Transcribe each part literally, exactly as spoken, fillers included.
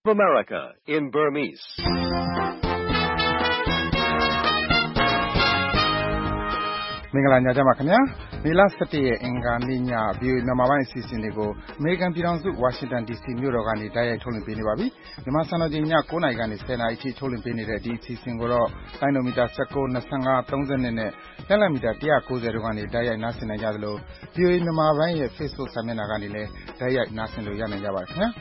America in Burmese. ။မင်္ဂလာညချမ်းပါခင်ဗျာ။မေလ၁၁ရက်အင်္ဂါနေ့ည ဗွီအိုအေမြန်မာပိုင်းအစီအစဉ်တွေကိုအမေရိကန်ပြည်ထောင်စုဝါရှင်တန်ဒီစီမြို့တော်ကနေတိုက်ရိုက်ထုတ်လွှင့်ပေးနေပါပြီ။မြန်မာစံတော်ချိန်ည၉နာရီကနေ၁၀နာရီအထိထုတ်လွှင့်ပေးနေတဲ့ဒီအစီအစဉ်ကိုတော့လိုင်းနိုမီတာ၁၉, ၂၅, ၃၂နဲ့လက်လက်မီတာ၁၉၀တို့ကနေတိုက်ရိုက်နားဆင်နိုင်ကြသလို ဗွီအိုအေမြန်မာပိုင်းရဲ့ Facebook စာမျက်နှာကနေလည်းတိုက်ရိုက်နားဆင်လို့ရနိုင်ကြပါတယ်ခင်ဗျာ။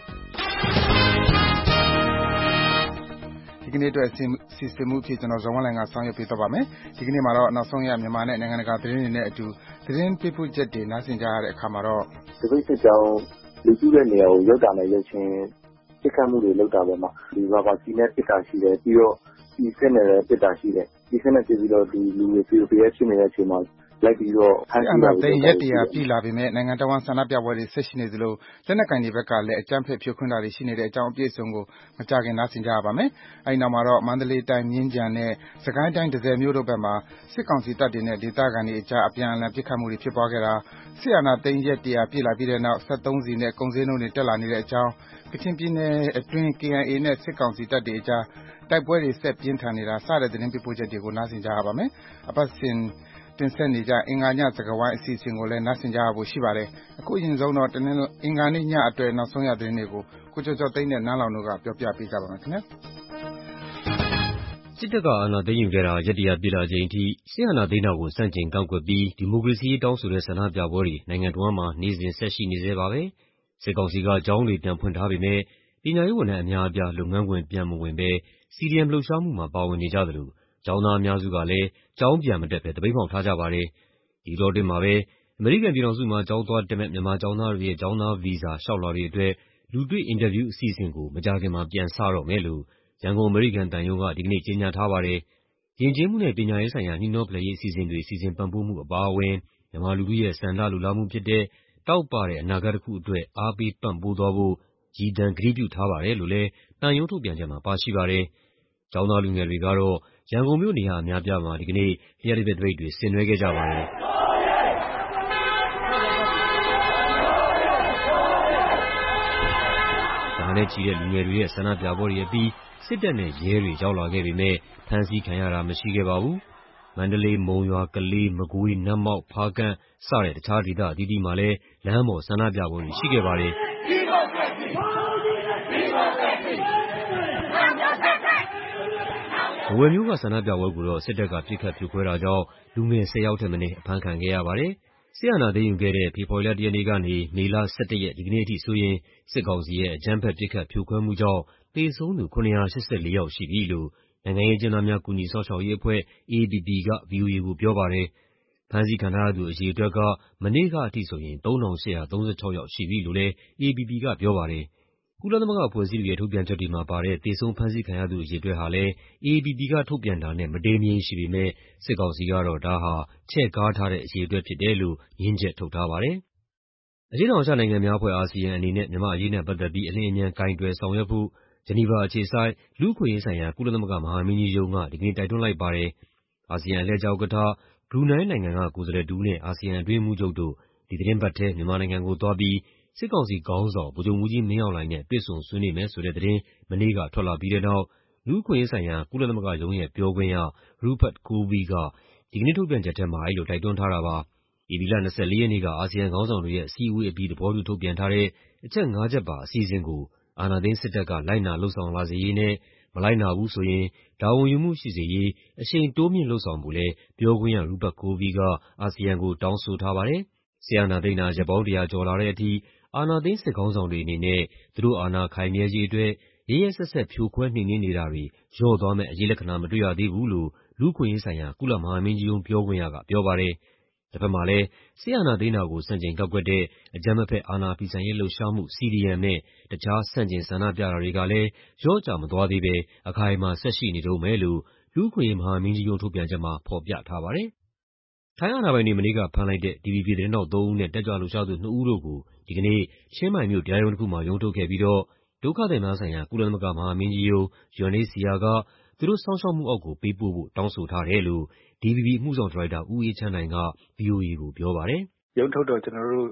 ဒီကနေ့အတွက်စီစဉ်မှုအဖြစ်ကျွန်တော်ဇော်ဝင်းလှိုင်ကဆောင်ရွက်ပေးသွားပါမယ်။ဒီကနေ့မှာတော့နောက်ဆုံးရမြန်မာနဲ့နိုင်ငံတကာသတင်းတွေနဲ့အတူသတင်းပေးပို့ချက်တွေနားဆင်ကြရတဲ့အခါမှာတော့ဒီကိစ္စကြောင့်လူစုတဲ့နေရာကိုရောက်တာနဲ့ရောက်ချင်းပြစ်ခတ်မှုတွေလုပ်တာပဲမှာဒီဘာဘာစီနဲ့ပြစ်တာရှိတယ်ပြီးတော့ဒီစက်နဲ့လည်းပြစ်တာရှိတယ်ဒီစက်နဲ့ပြစ်ပြီးတော့ဒီလူတွေပြည့်ပြည့်ဖြစ်နေတဲ့အချိန်မှာလိုက်ပြီးတော့ဖမ်းဆီးတာတွေရက်တရာပြည်လာပေမဲ့နိုင်ငံတော်ဝန်ဆန္ဒပြပွဲတွေဆက်ရှိနေသလိုလက်နက်ကင်တွေဘက်ကလည်းအကြမ်းဖက်ဖြိုခွင်းတာတွေရှိနေတဲ့အကြောင်းအပြည့်အစုံကိုမကြခင်နားဆင်ကြရပါမယ်။အဲဒီနောက်မှာတော့မန္တလေးတိုင်းမြင်းခြံနဲ့စကိုင်းတိုင်းဒဇယ်မြို့တို့ဘက်မှာစစ်ကောင်စီတပ်တွေနဲ့ဒေသခံတွေအကြားအပြန်အလှန်ပစ်ခတ်မှုတွေဖြစ်ပွားခဲ့တာစစ်အာဏာသိမ်းရက်တရာပြည်လာပြီးတဲ့နောက်စက်သုံးဆီနဲ့ကုန်စည်နှုန်းတွေတက်လာနေတဲ့အကြောင်းကချင်ပြည်နယ်အတွင်း K I A နဲ့စစ်ကောင်စီတပ်တွေအကြားတိုက်ပွဲတွေဆက်ပြင်းထန်နေတာစတဲ့သတင်းပေးပို့ချက်တွေကိုနားဆင်ကြရပါမယ်။အပတ်စဉ်တင်ဆက်နေကြအင်္ဂါညစကားဝိုင်းအစီအစဉ်ကိုလည်းနားဆင်ကြရဖို့ရှိပါတယ်။အခုအရင်ဆုံးတော့တနင်္လာအင်္ဂါနေ့ညအတွက်နောက်ဆုံးရသတင်းတွေကိုကိုကျော်ကျော်သိန်းနဲ့နန်းလောင်တို့ကပြောပြပေးကြပါမယ်ခင်ဗျာ။စစ်တပ်ကအာဏာသိမ်းယူခဲ့တာရက်တရာပြည့်လာချိန်ထိစစ်အာဏာသိမ်းတာကိုစန့်ကျင်ကန့်ကွက်ပြီးဒီမိုကရေစီရေးတောင်းဆိုတဲ့ဆန္ဒပြပွဲတွေနိုင်ငံတော်မှာနေ့စဉ်ဆက်ရှိနေသေးပါပဲ။စစ်ကောင်စီကကျောင်းတွေပြန်ဖွင့်ထားပေမဲ့ပညာရေးဝန်ထမ်းအများအပြားလုပ်ငန်းခွင်ပြန်မဝင်ဘဲ စီဒီအမ် လှုပ်ရှားမှုမှာပါဝင်နေကြသလိုကျောင်းသားအများစုကလည်းကျောင်းပြန်မတက်ဘဲသပိတ်မှောက်ထားကြပါတယ်။ဒီတော့တင်မှာပဲအမေရိကန်ပြည်ထောင်စုမှာကျောင်းသွားတက်မဲ့မြန်မာကျောင်းသားတွေရဲ့ကျောင်းသားဗီဇာလျှောက်လွှာတွေအတွက်လူတွေ့အင်တာဗျူးအစီအစဉ်ကိုမကြာခင်မှာပြန်စတော့မယ်လို့ရန်ကုန်အမေရိကန်သံရုံးကဒီကနေ့ကြေညာထားပါတယ်။ယဉ်ကျေးမှုနဲ့ပညာရေးဆိုင်ရာနှီးနှောဖလှယ်ရေးအစီအစဉ်တွေစီစဉ်ပံ့ပိုးမှုအပါအဝင်မြန်မာလူထုရဲ့ဆန္ဒလူလားမှုဖြစ်တဲ့တောက်ပတဲ့အနာဂတ်တစ်ခုအတွက်အားပေးပံ့ပိုးသွားဖို့ရည်တံကတိပြုထားပါတယ်လို့လည်းသံရုံးထုတ်ပြန်ချက်မှာပါရှိပါတယ်။ကျောင်းသားလူငယ်တွေကတော့ရန်ကုန်မြို့နေရာအများပြားမှာဒီကနေ့လ ျှပ်တပစ်သပိတ်တွေဆင်နွှဲခဲ့ကြပါတယ်။ဒါနဲ့ချီတဲ့လူငယ်တွေရဲ့ဆန္ဒပြပွဲတွေအပြီးစစ်တပ်နဲ့ရဲတွေရောက်လာခဲ့ပေမဲ့ဖမ်းဆီးခံရတာမရှိခဲ့ပါဘူး။မန္တလေး၊မုံရွာ၊ကလေး၊မကွေး၊နတ်မောက်၊ဖားကန့်စတဲ့တခြားဒေသအသီးသီးမှာလည်းလမ်းပေါ်ဆန္ဒပြပွဲတွေရှိခဲ့ပါတယ်။ထားဝယ်မြို့ကဆန္ဒပြပွဲကိုတော့စစ်တပ်ကပစ်ခတ်ဖြိုခွဲတာကြောင့်လူငယ်ဆယ်ယောက်ထက်မနည်းအဖမ်းခံခဲ့ရပါတယ်။စစ်အာဏာသိမ်းယူခဲ့တဲ့ဖေဖော်ဝါရီလတစ်ရက်နေ့ကနေမေလ၁၁ရက်ဒီကနေ့အထိဆိုရင်စစ်ကောင်စီရဲ့အကြမ်းဖက်ပစ်ခတ်ဖြိုခွဲမှုကြောင့်သေဆုံးသူ၇၈၄ယောက်ရှိပြီလို့နိုင်ငံရေးအကျဉ်းသားများကူညီစောင့်ရှောက်ရေးအဖွဲ့ A A P P က ဗွီအိုအေကိုပြောပါတယ်။ဖမ်းဆီးခံထားရသူအရေအတွက်ကမနေ့ကအထိဆိုရင်သုံးထောင်ရှစ်ရာသုံးဆယ့်ခြောက်ယောက်ရှိပြီလို့လည်း A A P P ကပြောပါတယ်။ကုလသမဂ္ဂအဖွဲ့အစည်းတွေရဲ့ထုတ်ပြန်ချက်တွေမှာပါတဲ့သေဆုံးဖမ်းဆီးခံရသူအရေအတွက်ဟာလည်း A A P P ကထုတ်ပြန်တာနဲ့မတိမ်မယိမ်းရှိပေမဲ့စစ်ကောင်စီကတော့ဒါဟာချဲ့ကားထားတဲ့အရေအတွက်ဖြစ်တယ်လို့ငြင်းချက်ထုတ်ထားပါတယ်။အရှေ့တောင်အာရှနိုင်ငံများအဖွဲ့ အာဆီယံအနေနဲ့မြန်မာ့အရေးနဲ့ပတ်သက်ပြီးအလျင်အမြန်ကိုင်တွယ်ဆောင်ရွက်ဖို့ဂျနီဗာအခြေစိုက်လူ့အခွင့်အရေးဆိုင်ရာကုလသမဂ္ဂမဟာမင်းကြီးရုံးကဒီကနေ့တိုက်တွန်းလိုက်ပါတယ်။အာဆီယံအလှည့်ကျဥက္ကဋ္ဌဘရူနိုင်းနိုင်ငံကကိုယ်စားလှယ်တစ်ဦးနဲ့အာဆီယံအတွင်းရေးမှူးချုပ်တို့ဒီသီတင်းပတ်ထဲမြန်မာနိုင်ငံကိုသွားပြီးစစ်ကောင်စီခေါင်းဆောင်ဗိုလ်ချုပ်မှူးကြီးမင်းအောင်လှိုင်နဲ့တွေ့ဆုံဆွေးနွေးမယ်ဆိုတဲ့သတင်းမနေ့ကထွက်လာပြီးတဲ့နောက်လူ့အခွင့်အရေးဆိုင်ရာကုလသမဂ္ဂရုံးရဲ့ပြောခွင့်ရ Rupert Colville ကဒီကနေ့ထုတ်ပြန်ချက်ထဲမှာအဲဒီလိုတိုက်တွန်းထားတာပါ။ဧပြီလ၂၄ရက်နေ့ကအာဆီယံခေါင်းဆောင်တွေရဲ့အစည်းအဝေးအပြီးသဘောတူထုတ်ပြန်ထားတဲ့အချက်ငါးချက်ပါအစီအစဉ်ကိုအာဏာသိမ်းစစ်တပ်ကလိုက်နာလုပ်ဆောင်လာစေရေးနဲ့မလိုက်နာဘူးဆိုရင်တာဝန်ယူမှုရှိစေရေးအရှိန်တိုးမြှင့်လုပ်ဆောင်ဖို့လည်းပြောခွင့်ရ Rupert Colville ကအာဆီယံကိုတောင်းဆိုထားပါတယ်။စစ်အာဏာသိမ်းတာရက်ပေါင်းတစ်ရာကျော်လာတဲ့အထိအာဏာသိမ်းစစ်ခေါင်းဆောင်တွေအနေနဲ့သူတို့အာဏာခိုင်မြဲရေးအတွက်ရက်ရက်စက်စက်ဖြိုခွဲနှိမ်နင်းနေတာတွေလျော့သွားမယ့်အရေးလက္ခဏာမတွေ့ရသေးဘူးလို့လူ့အခွင့်အရေးဆိုင်ရာကုလမဟာမင်းကြီးရုံးပြောခွင့်ရကပြောပါတယ်။တစ်ဖက်မှာလည်းစစ်အာဏာသိမ်းတာကိုဆန့်ကျင်ကန့်ကွက်တဲ့အကြမ်းမဖက်အာဏာဖီဆန်ရေးလှုပ်ရှားမှု C D M နဲ့တခြားဆန့်ကျင်ဆန္ဒပြတာတွေကလည်းလျော့ကျမသွားသေးဘဲအခိုင်အမာဆက်ရှိနေတုန်းပဲလို့လူ့အခွင့်အရေးမဟာမင်းကြီးရုံးထုတ်ပြန်ချက်မှာဖော်ပြထားပါတယ်။ထိုင်းအာဏာပိုင်တွေမနေ့ကဖမ်းလိုက်တဲ့ D V B သတင်းထောက်သုံးဦးနဲ့တက်ကြွလှုပ်ရှားသူနှစ်ဦးတို့ကိုဒီကနေ့ချင်းမိုင်မြို့တရားရုံးတစ်ခုမှာရုံးထုတ်ခဲ့ပြီးတော့ဒုက္ခသည်များဆိုင်ရာကုလသမဂ္ဂမဟာမင်းကြီးရုံး U N H C R ကသူတို့စောင့်ရှောက်မှုအောက်ကိုပေးပို့ဖို့တောင်းဆိုထားတယ်လို့ D V B အမှုဆောင်ဒါရိုက်တာဦးအေးချမ်းနိုင်က ဗွီအိုအေကိုပြောပါတယ်။ရုံးထုတ်တော့ကျနော်တို့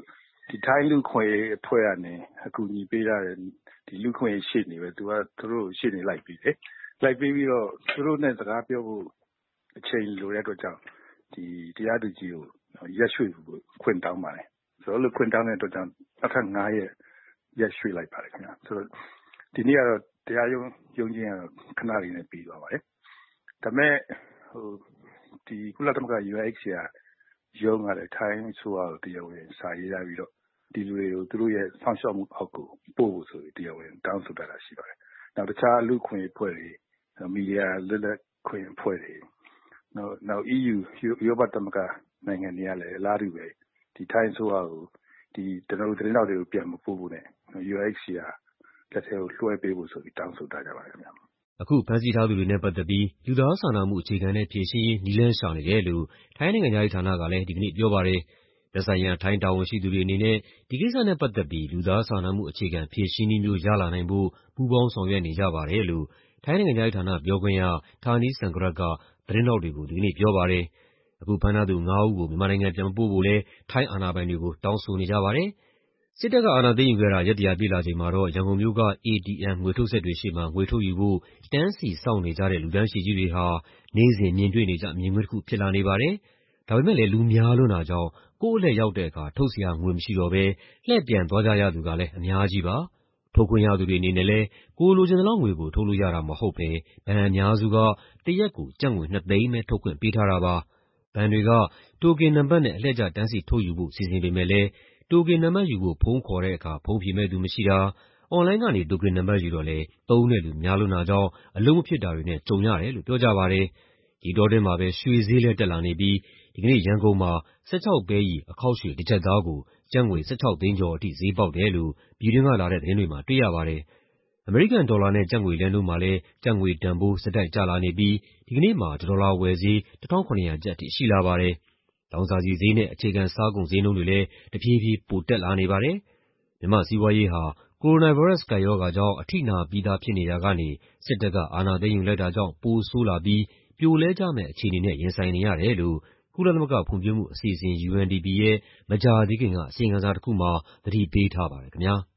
ဒီထိုင်းလူခွေဖွဲ့ကနေအခုညီပေးရတဲ့ဒီလူခွေရှေ့နေပဲသူကသူတို့ရှေ့နေလိုက်ပြီးတယ်လိုက်ပြီးပြီးတော့သူတို့နဲ့စကားပြောဖို့အချိန်လိုတဲ့အတွက်ကြောင့်ဒီတရားသူကြီးကိုရက်ရွှေ့ဖို့ခွင့်တောင်းပါတယ်ဆိုတော့ခွင့်တောင်းတဲ့အတွက်ကြောင့်အခက်၅ရက်ရက်ရွှေ့လိုက်ပါတယ်ခင်ဗျာဆိုတော့ဒီနေ့ကတော့တရားရုံးရုံးချင်းကတော့ခဏလေးနဲ့ပြီးသွားပါတယ်ဒါပေမဲ့ဟိုဒီကုလသမဂ္ဂ U N H C R ရုံးကလည်းထိုင်းဆိုတော့တရားဝင်စာရေးရပြီးတော့ဒီလူတွေကိုသူတို့ရဲ့စောင့်ရှောက်မှုအောက်ကိုပို့ဖို့ဆိုပြီးတရားဝင်တောင်းဆိုတာရှိပါတယ်နောက်တခြားလူခွင့်အဖွဲ့တွေမီဒီယာလက်လက်ခွင့်အဖွဲ့တွေနောက်နောက် E U ဥပဒေသမဂ္ဂနိုင်ငံတွေကလည်းအလားတူပဲဒီထိုင်းဆိုတော့ဒီတနင်္လာသတင်းတော်တွေကိုပြန်မပို့ဖို့နဲ့ U N H C R လက်ထဲကိုလွှဲပေးဖို့ဆိုပြီးတောင်းဆိုတာကြပါတယ်ခင်ဗျာအခုဖမ်းဆီးထားသူတွေနဲ့ပတ်သက်ပြီးလူသားစာနာမှုအခြေခံတဲ့ဖြေရှင်းရေးနည်းလမ်းရှာနေတယ်လို့ထိုင်းနိုင်ငံသားဌာနကလည်းဒီကနေ့ပြောပါတယ်။သက်ဆိုင်ရာထိုင်းတာဝန်ရှိသူတွေအနေနဲ့ဒီကိစ္စနဲ့ပတ်သက်ပြီးလူသားစာနာမှုအခြေခံဖြေရှင်းနည်းမျိုးရလာနိုင်ဖို့ပူးပေါင်းဆောင်ရွက်နေကြပါတယ်လို့ထိုင်းနိုင်ငံသားဌာနပြောခွင့်ရ Thani Sangrat ကသတင်းတော်တွေကိုဒီကနေ့ပြောပါတယ်။အခုဖမ်းထားသူငါးဦးကိုမြန်မာနိုင်ငံပြန်မပို့ဖို့လည်းထိုင်းအာဏာပိုင်တွေကိုတောင်းဆိုနေကြပါတယ်။စစ်တပ်ကအာဏာသိမ်းယူခဲ့တာရက်တရာပြည့်လာချိန်မှာတော့ရန်ကုန်မြို့က A T M ငွေထုတ်စက်တွေရှေ့မှာငွေထုတ်ယူဖို့တန်းစီစောင့်နေကြတဲ့လူတန်းရှည်ကြီးတွေဟာနေ့စဉ်မြင်တွေ့နေကျမြင်ကွင်းတစ်ခုဖြစ်လာနေပါတယ်။ဒါပေမဲ့လည်းလူများလွန်းတာကြောင့်ကိုယ့်အလှည့်ရောက်တဲ့အခါထုတ်စရာငွေမရှိတော့ဘဲလှည့်ပြန်သွားကြရသူကလည်းအများကြီးပါ။ထုတ်ခွင့်ရသူတွေအနေနဲ့လည်းကိုယ်လိုချင်တဲ့လောက်ငွေကိုထုတ်လို့ရတာမဟုတ်ဘဲဘဏ်အများစုကတရက်ကိုကျပ်ငွေနှစ်သိန်းပဲထုတ်ခွင့်ပေးထားတာပါ။ဘဏ်တွေကတိုကင်နံပါတ်နဲ့အလှည့်ကျတန်းစီထုတ်ယူဖို့စီစဉ်ပေမဲ့လည်းတိုကင်နံပါတ်ယူဖို့ဖုန်းခေါ်တဲ့အခါဖုန်းဖြေမဲ့သူမရှိတာအွန်လိုင်းကနေတိုကင်နံပါတ်ယူတော့လည်းသုံးတဲ့လူများလွန်းတာကြောင့်အလုံးမဖြစ်တာတွေနဲ့ကြုံရတယ်လို့ပြောကြပါတယ်။ဒီတောအတွင်းမှာပဲရွှေဈေးလည်းတက်လာနေပြီးဒီကနေ့ရန်ကုန်မှာ၁၆ပဲရီအခေါက်ရွှေတစ်ကျပ်သားကိုကျပ်ငွေ၁၆သိန်းကျော်အထိဈေးပေါက်တယ်လို့ပြည်တွင်းကလာတဲ့သတင်းတွေမှာတွေ့ရပါတယ်။အမေရိကန်ဒေါ်လာနဲ့ကျပ်ငွေလဲနှုန်းမှာလည်းကျပ်ငွေတန်ဖိုးဆက်တိုက်ကျလာနေပြီးဒီကနေ့မှာတစ်ဒေါ်လာဝယ်ဈေးတစ်ထောင်ခုနှစ်ရာကျပ်အထိရှိလာပါတယ်။လောင်စာဆီဈေးနဲ့အခြေခံစားကုန်ဈေးနှုန်းတွေလည်းတဖြည်းဖြည်းပိုတက်လာနေပါတယ်။မြန်မာ့စီးပွားရေးဟာကိုရိုနာဗိုင်းရပ်စ်ကပ်ရောဂါကြောင့်အထိနာပြီးသားဖြစ်နေရာကနေစစ်တပ်ကအာဏာသိမ်းယူလိုက်တာကြောင့်ပိုဆိုးလာပြီးပြိုလဲကျမယ့်အခြေအနေနဲ့ရင်ဆိုင်နေရတယ်လို့ကုလသမဂ္ဂဖွံ့ဖြိုးမှုအစီအစဉ် U N D P ရဲ့မကြာသေးခင်ကအစီရင်ခံစာတစ်ခုမှာသတိပေးထားပါတယ်ခင်ဗျာ။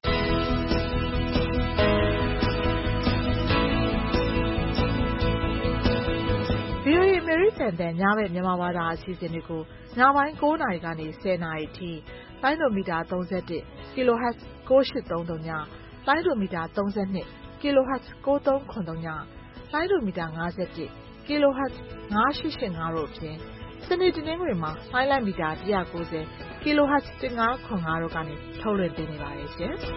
V O A အမေရိကန်တန်ညဘက်မြန်မာဘာသာအစီအစဉ်တွေကိုညပိုင်း၉နာရီကနေ၁၀နာရီအထိလိုင်းဒိုမီတာ၃၁ kHz ၉၈၃၃ညလိုင်းဒိုမီတာ၃၂ kHz ၉၃၇၃ညလိုင်းဒိုမီတာ၅၁ kHz ၅၈၈၅တို့အပြင်စနေတနင်္ဂနွေမှာလိုင်းလိုက်မီတာ၁၉၀ kHz ၁၅၇၅တို့ကနေထုတ်လွှင့်ပေးနေပါတယ်ရှင်။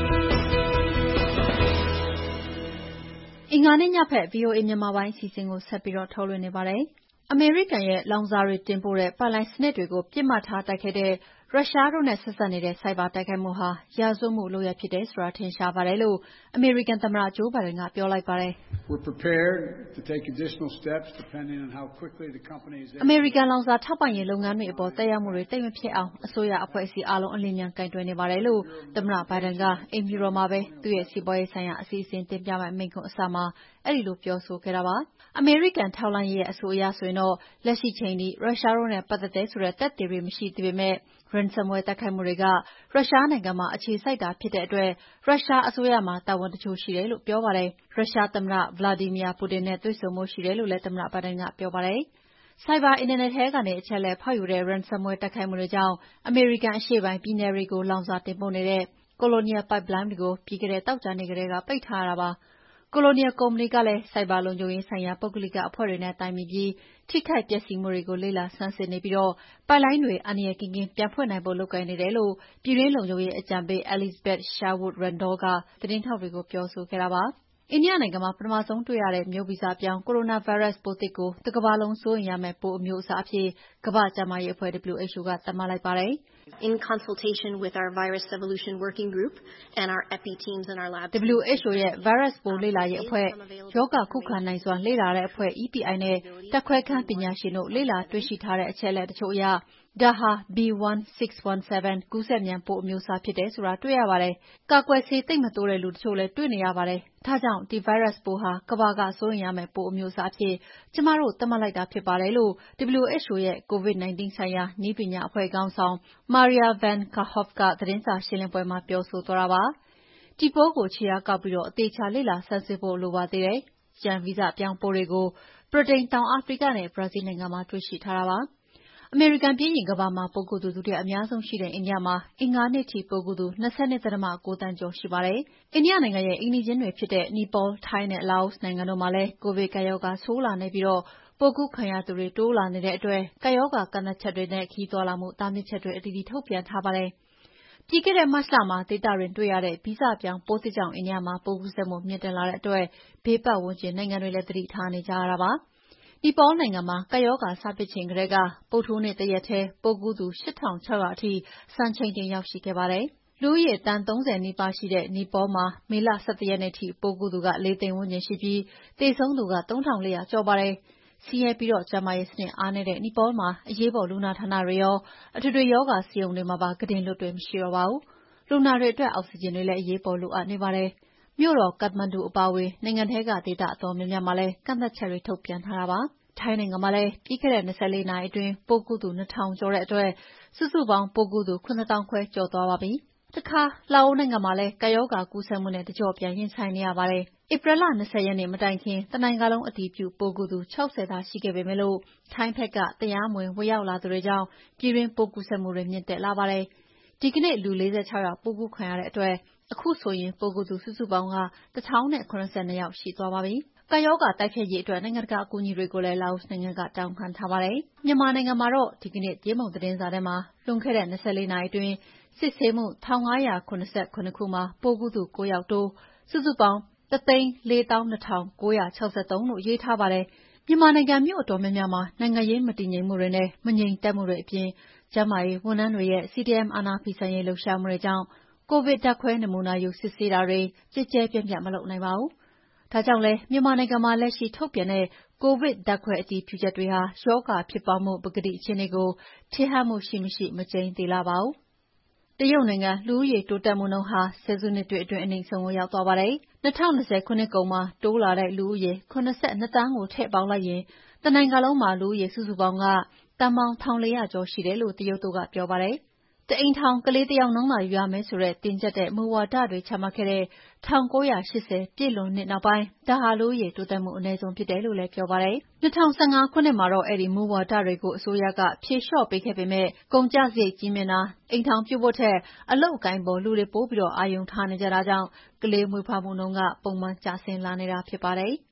အင်္ဂါနေ့ညဖက် V O A မြန်မာပိုင်းအစီအစဉ်ကိုဆက်ပြီးထုတ်လွှင့်နေပါတယ်။အမေရိကန်ရဲ့လောင်စာတွေတင်ပို့တဲ့ပိုက်လိုင်းစနစ်တွေကိုပစ်မှတ်ထားတိုက်ခိုက်တဲ့ရုရှားတို့နဲ့ဆက်စပ်နေတဲ့ဆိုက်ဘာတိုက်ခိုက်မှုဟာရာဇဝတ်မှုလုပ်ရပ်ဖြစ်တယ်ဆိုတာထင်ရှားပါတယ်လို့အမေရိကန်သမ္မတဂျိုးဘိုင်ဒန်ကပြောလိုက်ပါတယ်။ အမေရိကန်လောင်စာထောက်ပံ့ရေးလုပ်ငန်းတွေအပေါ်သက်ရောက်မှုတွေတိတ်မဖြစ်အောင်အစိုးရအဖွဲ့အစည်းအားလုံးအလျင်အမြန်ကိုင်တွယ်နေပါတယ်လို့သမ္မတဘိုင်ဒန်ကအိမ်ဖြူတော်မှာပဲသူ့ရဲ့စီးပွားရေးဆိုင်ရာအစီအစဉ်တင်ပြမယ့်မိန့်ခွန်းအစမှာအဲဒီလိုပြောဆိုခဲ့တာပါ။အမေရိကန်ထောက်လှမ်းရေးရဲ့အဆိုအရဆိုရင်တော့လက်ရှိချိန်ထိရုရှားတို့နဲ့ပတ်သက်တဲ့ဆိုတဲ့သက်သေတွေမရှိသေးပေမဲ့ ransomware တိုက်ခိုက်မှုတွေကရုရှားနိုင်ငံမှာအခြေစိုက်တာဖြစ်တဲ့အတွက်ရုရှားအစိုးရမှာတာဝန်တချို့ရှိတယ်လို့ပြောပါတယ်။ရုရှားသမ္မတ Vladimir Putin နဲ့တွေ့ဆုံဖို့ရှိတယ်လို့လည်းသမ္မတဘိုင်ဒန်ကပြောပါတယ်။ဆိုက်ဘာအင်တာနက်ထဲကနေအချက်အလက်ဖောက်ယူတဲ့ ransomware တိုက်ခိုက်မှုတွေကြောင့်အမေရိကန်အရှေ့ပိုင်းပြည်နယ်တွေကိုလောင်စာတင်ပို့နေတဲ့ Colonial Pipeline တွေကိုပြီးခဲ့တဲ့သောကြာနေ့ကတည်းကပိတ်ထားရတာပါ။ Colonial ကုမ္ပဏီကလည်းဆိုက်ဘာလုံခြုံရေးဆိုင်ရာပုဂ္ဂလိကအဖွဲ့တွေနဲ့တိုင်ပင်ပြီးထိခိုက်ပျက်စီးမှုတွေကိုလေ့လာဆန်းစစ်နေပြီးပိုက်လိုင်းတွေအန္တရာယ်ကင်းကင်းပြန်ဖွင့်နိုင်ဖို့လုပ်ကိုင်နေတယ်လို့ပြည်တွင်းလုံခြုံရေးအကြံပေး Elizabeth Sherwood Randall ကသတင်းထောက်တွေကိုပြောဆိုခဲ့တာပါ။အိန္ဒိယနိုင်ငံမှာပထမဆုံးတွေ့ရတဲ့မျိုးဗီဇပြောင်းကိုရိုနာဗိုင်းရပ်စ်ပိုးသစ်ကိုတကမ္ဘာလုံးစိုးရိမ်ရမယ့်ပိုးအမျိုးအစားအဖြစ်ကမ္ဘာ့ကျန်းမာရေးအဖွဲ့ W H O ကသတ်မှတ်လိုက်ပါတယ်။ In consultation with our virus evolution working group and our epi teams in our lab W H O ရဲ့ virus ပိုးလေ့လာရေးအဖွဲ့ရောဂါခုခံနိုင်စွမ်းလေ့လာတဲ့အဖွဲ့ E P I နဲ့တက်ခွဲခန်းပညာရှင်တို့လေ့လာတွေ့ရှိထားတဲ့အချက်အလက်တချို့အရဒါဟာ B one six one seven ကူးစက်မြန်ပိုးအမျိုးအစားဖြစ်တယ်ဆိုတာတွေ့ရပါတယ်။ကာကွယ်ဆေးသိပ်မတိုးတဲ့လူတချို့လည်းတွေ့နေရပါတယ်။ဒါကြောင့်ဒီဗိုင်းရပ်စ်ပိုးဟာကမ္ဘာကစိုးရိမ်ရမယ့်ပိုးအမျိုးအစားအဖြစ်ကျမတို့သတ်မှတ်လိုက်တာဖြစ်ပါတယ်လို့ W H O ရဲ့ COVID nineteen ဆိုင်ရာနည်းပညာအဖွဲ့ခေါင်းဆောင် Maria Van Kerkhove ကသတင်းစာရှင်းလင်းပွဲမှာပြောဆိုသွားတာပါ။ဒီပိုးကိုခြေရာကောက်ပြီးအသေအချာလေ့လာဆန်းစစ်ဖို့လိုပါသေးတယ်။ကျန်ဗီဇပြောင်းပိုးတွေကိုဗြိတိန်၊တောင်အာဖရိကနဲ့ဘရာဇီးနိုင်ငံမှာတွေ့ရှိထားတာပါ။အမေရိကန်ပြီးရင်ကမ္ဘာမှာပိုးကူးသူဒုတိယအများဆုံးရှိတဲ့အိန္ဒိယမှာအင်္ဂါနေ့ထိပိုးကူးသူ ၂၂.၉ သန်းကျော်ရှိပါတယ်။အိန္ဒိယနိုင်ငံရဲ့အိမ်နီးချင်းတွေဖြစ်တဲ့နီပေါလ်၊ထိုင်းနဲ့လာအိုနိုင်ငံတို့မှာလည်းကိုဗစ်ကပ်ရောဂါဆိုးလာနေပြီးပိုးကူးခံရသူတွေတိုးလာနေတဲ့အတွက်ကပ်ရောဂါကန့်သတ်ချက်တွေနဲ့ခရီးသွားလာမှုတားမြစ်ချက်တွေအသီးသီးထုတ်ပြန်ထားပါတယ်။ပြီးခဲ့တဲ့မတ်လမှာဒေသတွင်းတွေ့ရတဲ့ဗီဇပြောင်းပိုးသစ်ကြောင့်အိန္ဒိယမှာပိုးကူးစက်မှုမြင့်တက်လာတဲ့အတွက်ဘေးပတ်ဝန်းကျင်နိုင်ငံတွေလည်းသတိထားနေကြရတာပါ။နီပေါလ်နိုင်ငံမှာကပ်ရောဂါစဖြစ်ချိန်ကတည်းကဗုဒ္ဓဟူးနေ့တရက်ထဲပိုးကူးသူ၈ထောင်၆ရာအထိစံချိန်တင်ရောက်ရှိခဲ့ပါတယ်။လူဦးရေသန်းသုံးဆယ်နီးပါးရှိတဲ့နီပေါလ်မှာမေလ၁၁ရက်နေ့ထိပိုးကူးသူကလေးသိန်းဝန်းကျင်ရှိပြီးသေဆုံးသူကသုံးထောင်လေးရာကျော်ပါတယ်။ဆင်းရဲပြီးကျန်းမာရေးစနစ်အားနည်းတဲ့နီပေါလ်မှာအရေးပေါ်လူနာဌာနတွေရောအထွေထွေရောဂါဆေးရုံတွေမှာပါကုတင်လွတ်တွေမရှိတော့ပါဘူး။လူနာတွေအတွက်အောက်ဆီဂျင်တွေလည်းအရေးပေါ်လိုအပ်နေပါတယ်။မြို့တော်ကတ်မန်ဒူအပါအဝင်နိုင်ငံထဲကဒေသအတော်များများမှာလည်းကန့်သတ်ချက်တွေထုတ်ပြန်ထားတာပါ။ထိုင်းနိုင်ငံမှာလည်းပြီးခဲ့တဲ့၂၄နာရီအတွင်းပိုးကူးသူ၂ထောင်ကျော်တဲ့အတွက်စုစုပေါင်းပိုးကူးသူ၇သောင်းခွဲကျော်သွားပါပြီ။တခါလာအိုနိုင်ငံမှာလည်းကပ်ရောဂါကူးစက်မှုနဲ့တကျော့ပြန်ရင်ဆိုင်နေရပါတယ်။ဧပြီလ၂၀ရက်နေ့မတိုင်ခင်တနိုင်ငံလုံးအတည်ပြုပိုးကူးသူ၆၀သာရှိခဲ့ပေမဲ့ထိုင်းဘက်ကတရားမဝင်ဝင်ရောက်လာသူတွေကြောင့်ပြည်တွင်းပိုးကူးစက်မှုတွေမြင့်တက်လာပါတယ်။ဒီကနေ့လူ၄၆ယောက်ပိုးကူးခံရတဲ့အတွက်အခုဆိုရင်ပိုးကူးသူစုစုပေါင်းက၁ထောင်၇၂ယောက်ရှိသွားပါပြီ။ကပ်ရောဂါတိုက်ဖျက်ရေးအတွက်နိုင်ငံတကာအကူအညီတွေကိုလည်းလာအိုနိုင်ငံကတောင်းခံထားပါတယ်။မြန်မာနိုင်ငံမှာတော့ဒီကနေ့ကြေးမုံသတင်းစာထဲမှာလွန်ခဲ့တဲ့၂၄နာရီအတွင်းစစ်ဆေးမှု၁၅၇၇ခုမှာပိုးကူးသူ၉ယောက်တိုးစုစုပေါင်းတသိန်းလေးသောင်း၂ထောင်၉ရာ၆၃လို့ရေးထားပါတယ်။မြန်မာနိုင်ငံမြို့အတော်များများမှာနိုင်ငံရေးမတည်ငြိမ်မှုတွေနဲ့မငြိမ်သက်မှုတွေအပြင်ကျန်းမာရေးဝန်ထမ်းတွေရဲ့ စီဒီအမ် အာဏာဖီဆန်ရေးလှုပ်ရှားမှုတွေကြောင့်ကိုဗစ်ဓာတ်ခွဲနမူနာယူစစ်ဆေးတာတွေကျယ်ကျယ်ပြန့်ပြန့်မလုပ်နိုင်ပါဘူး။ဒါကြောင့်လည်းမြန်မာနိုင်ငံမှာလက်ရှိထုတ်ပြန်တဲ့ကိုဗစ်ဓာတ်ခွဲအတည်ပြုချက်တွေဟာရောဂါဖြစ်ပွားမှုပကတိအခြေအနေကိုထင်ဟပ်မှုရှိမရှိမကျိန်းသေလှပါဘူး။တရုတ်နိုင်ငံလူဦးရေတိုးတက်မှုနှုန်းဟာဆယ်စုနှစ်တွေအတွင်းအနိမ့်ဆုံးကိုရောက်သွားပါတယ်။၂၀၂၀ခုနှစ်ကုန်မှာတိုးလာတဲ့လူဦးရေ၇၂သန်းကိုထည့်ပေါင်းလိုက်ရင်တနိုင်ငံလုံးမှာလူဦးရေစုစုပေါင်းကသန်းပေါင်း၁၄၀၀ကျော်ရှိတယ်လို့တရုတ်တို့ကပြောပါတယ်။တအိမ်ထောင်ကလေးတယောက်နှုန်းသာယူရမယ်ဆိုတဲ့တင်းကျပ်တဲ့မူဝါဒတွေချမှတ်ခဲ့တဲ့၁၉၈၀ပြည့်လွန်နှစ်နောက်ပိုင်းဒါဟာလူဦးရေတိုးတက်မှုအနည်းဆုံးဖြစ်တယ်လို့လည်းပြောပါတယ်။၂၀၁၅ခုနှစ်မှာတော့အဲဒီမူဝါဒတွေကိုအစိုးရကဖြေလျှော့ပေးခဲ့ပေမဲ့ကုန်ကျစရိတ်ကြီးမြင့်တာ၊အိမ်ထောင်ပြုဖို့ထက်အလုပ်အကိုင်ပေါ်လူတွေပိုပြီးအာရုံထားနေကြတာကြောင့်ကလေးမွေးဖွားမှုနှုန်းကပုံမှန်ကျဆင်းလာနေတာဖြစ်ပါတယ်။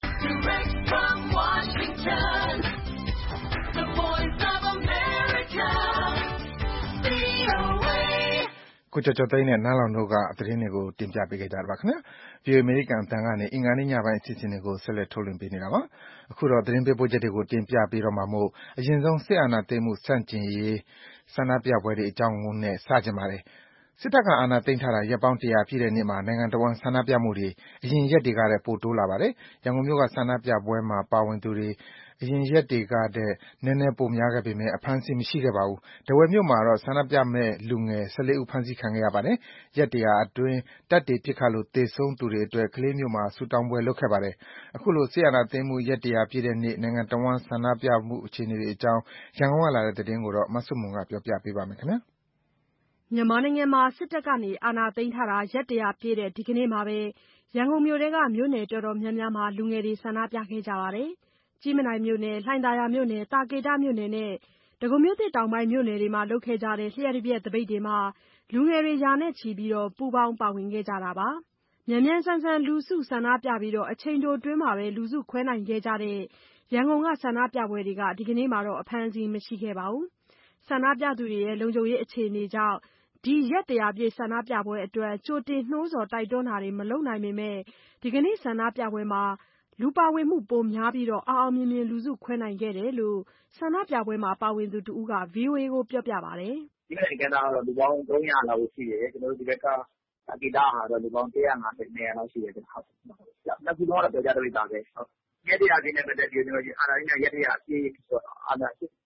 ကိုကျော်ကျော်သိန်းနဲ့နန်းလောင်တို့ကသတင်းတွေကိုတင်ပြပေးခဲ့ကြတာပါခင်ဗျာ။ ဗွီအိုအေအမေရိကန်အသံကနေအင်္ဂါနေ့ညပိုင်းအစီအစဉ်တွေကိုဆက်လက်ထုတ်လွှင့်ပေးနေတာပါ။အခုတော့သတင်းပေးပို့ချက်တွေကိုတင်ပြပေးတော့မှာမို့အရင်ဆုံးစစ်အာဏာသိမ်းမှုဆန့်ကျင်ရေးဆန္ဒပြပွဲတွေအကြောင်းနဲ့စကြင်ပါတယ်။စစ်တပ်ကအာဏာသိမ်းထားတာရက်ပေါင်းတရာပြည့်တဲ့နေ့မှာနိုင်ငံတဝန်းဆန္ဒပြမှုတွေအရင်ရက်တွေကထက်ပိုတိုးလာပါတယ်။ရန်ကုန်မြို့ကဆန္ဒပြပွဲမှာပါဝင်သူတွေအရင်ရက်တွေကထက်နည်းနည်းပိုများခဲ့ပေမဲ့အဖမ်းအဆီးမရှိခဲ့ပါဘူး။ထားဝယ်မြို့မှာတော့ဆန္ဒပြမယ့်လူငယ်၁၄ဦးဖမ်းဆီးခံခဲ့ရပါတယ်။ရက်တရာအတွင်းတပ်တွေပစ်ခတ်လို့သေဆုံးသူတွေအတွက်ကလေးမြို့မှာဆုတောင်းပွဲလုပ်ခဲ့ပါတယ်။အခုလိုစစ်အာဏာသိမ်းမှုရက်တရာပြည့်တဲ့နေ့နိုင်ငံတဝန်းဆန္ဒပြမှုအခြေအနေတွေအကြောင်းရန်ကုန်ကလာတဲ့သတင်းကိုမဆုမွန်ကပြောပြပေးပါမယ်။မြန်မာနိုင်ငံမှာစစ်တပ်ကအာဏာသိမ်းထားတာရက်တရာပြည့်တဲ့ဒီကနေ့မှာပဲရန်ကုန်မြို့ထဲကမြို့နယ်တော်တော်များများမှာလူငယ်တွေဆန္ဒပြခဲ့ကြပါတယ်။ကြည့်မြင်တိုင်မြို့နယ်၊လှိုင်သာယာမြို့နယ်၊သာကေတမြို့နယ်နဲ့ဒဂုံမြို့သစ်တောင်ပိုင်းမြို့နယ်တွေမှာလုပ်ခဲ့ကြတဲ့လ ျှပ်တပြက်သပိတ်တွေမှာလူငယ်တွေရာနဲ့ချီပြီးပူးပေါင်းပါဝင်ခဲ့ကြတာပါ။မြန်မြန်ဆန်ဆန်လူစုဆန္ဒပြပြီးအချိန်တိုအတွင်းမှာလူစုခွဲနိုင်ခဲ့ကြတဲ့ရန်ကုန်ကဆန္ဒပြပွဲတွေကဒီကနေ့မှာတော့အဖမ်းအဆီးမရှိခဲ့ပါဘူး။ဆန္ဒပြသူတွေရဲ့လုံခြုံရေးအခြေအနေကြောင့်ဒီရက်တရာပြည့်ဆန္ဒပြပွဲအတွက်ကြိုတင်နှိုးဆော်တိုက်တွန်းတာတွေမလုပ်နိုင်ပေမဲ့ဒီကနေ့ဆန္ဒပြပွဲမှာလူပါဝင်မှုပိုများပြီးအောင်အောင်မြင်မြင်လူစုခွဲနိုင်ခဲ့တယ်လို့ဆန္ဒပြပွဲမှာပါဝင်သူတဦးက ဗွီအိုအေကိုပြောပြပါတယ်။ "ဒီနေ့ကလူပေါင်းသုံးရာလောက်ရှိတယ်။ကျွန်တော်တို့ဒီဘက်ကသာကေတကတော့လူပေါင်းတစ်ရာငါးဆယ် နှစ်ရာလောက်ရှိတယ်ခင်ဗျ။နှစ်ခုလုံးကတော့ပြောကြသပိတ်ပါပဲ။ရက်တရာပြည့်နဲ့ပတ်သက်ပြီးအာဏာသိမ်းတာရက်တရာပြည့်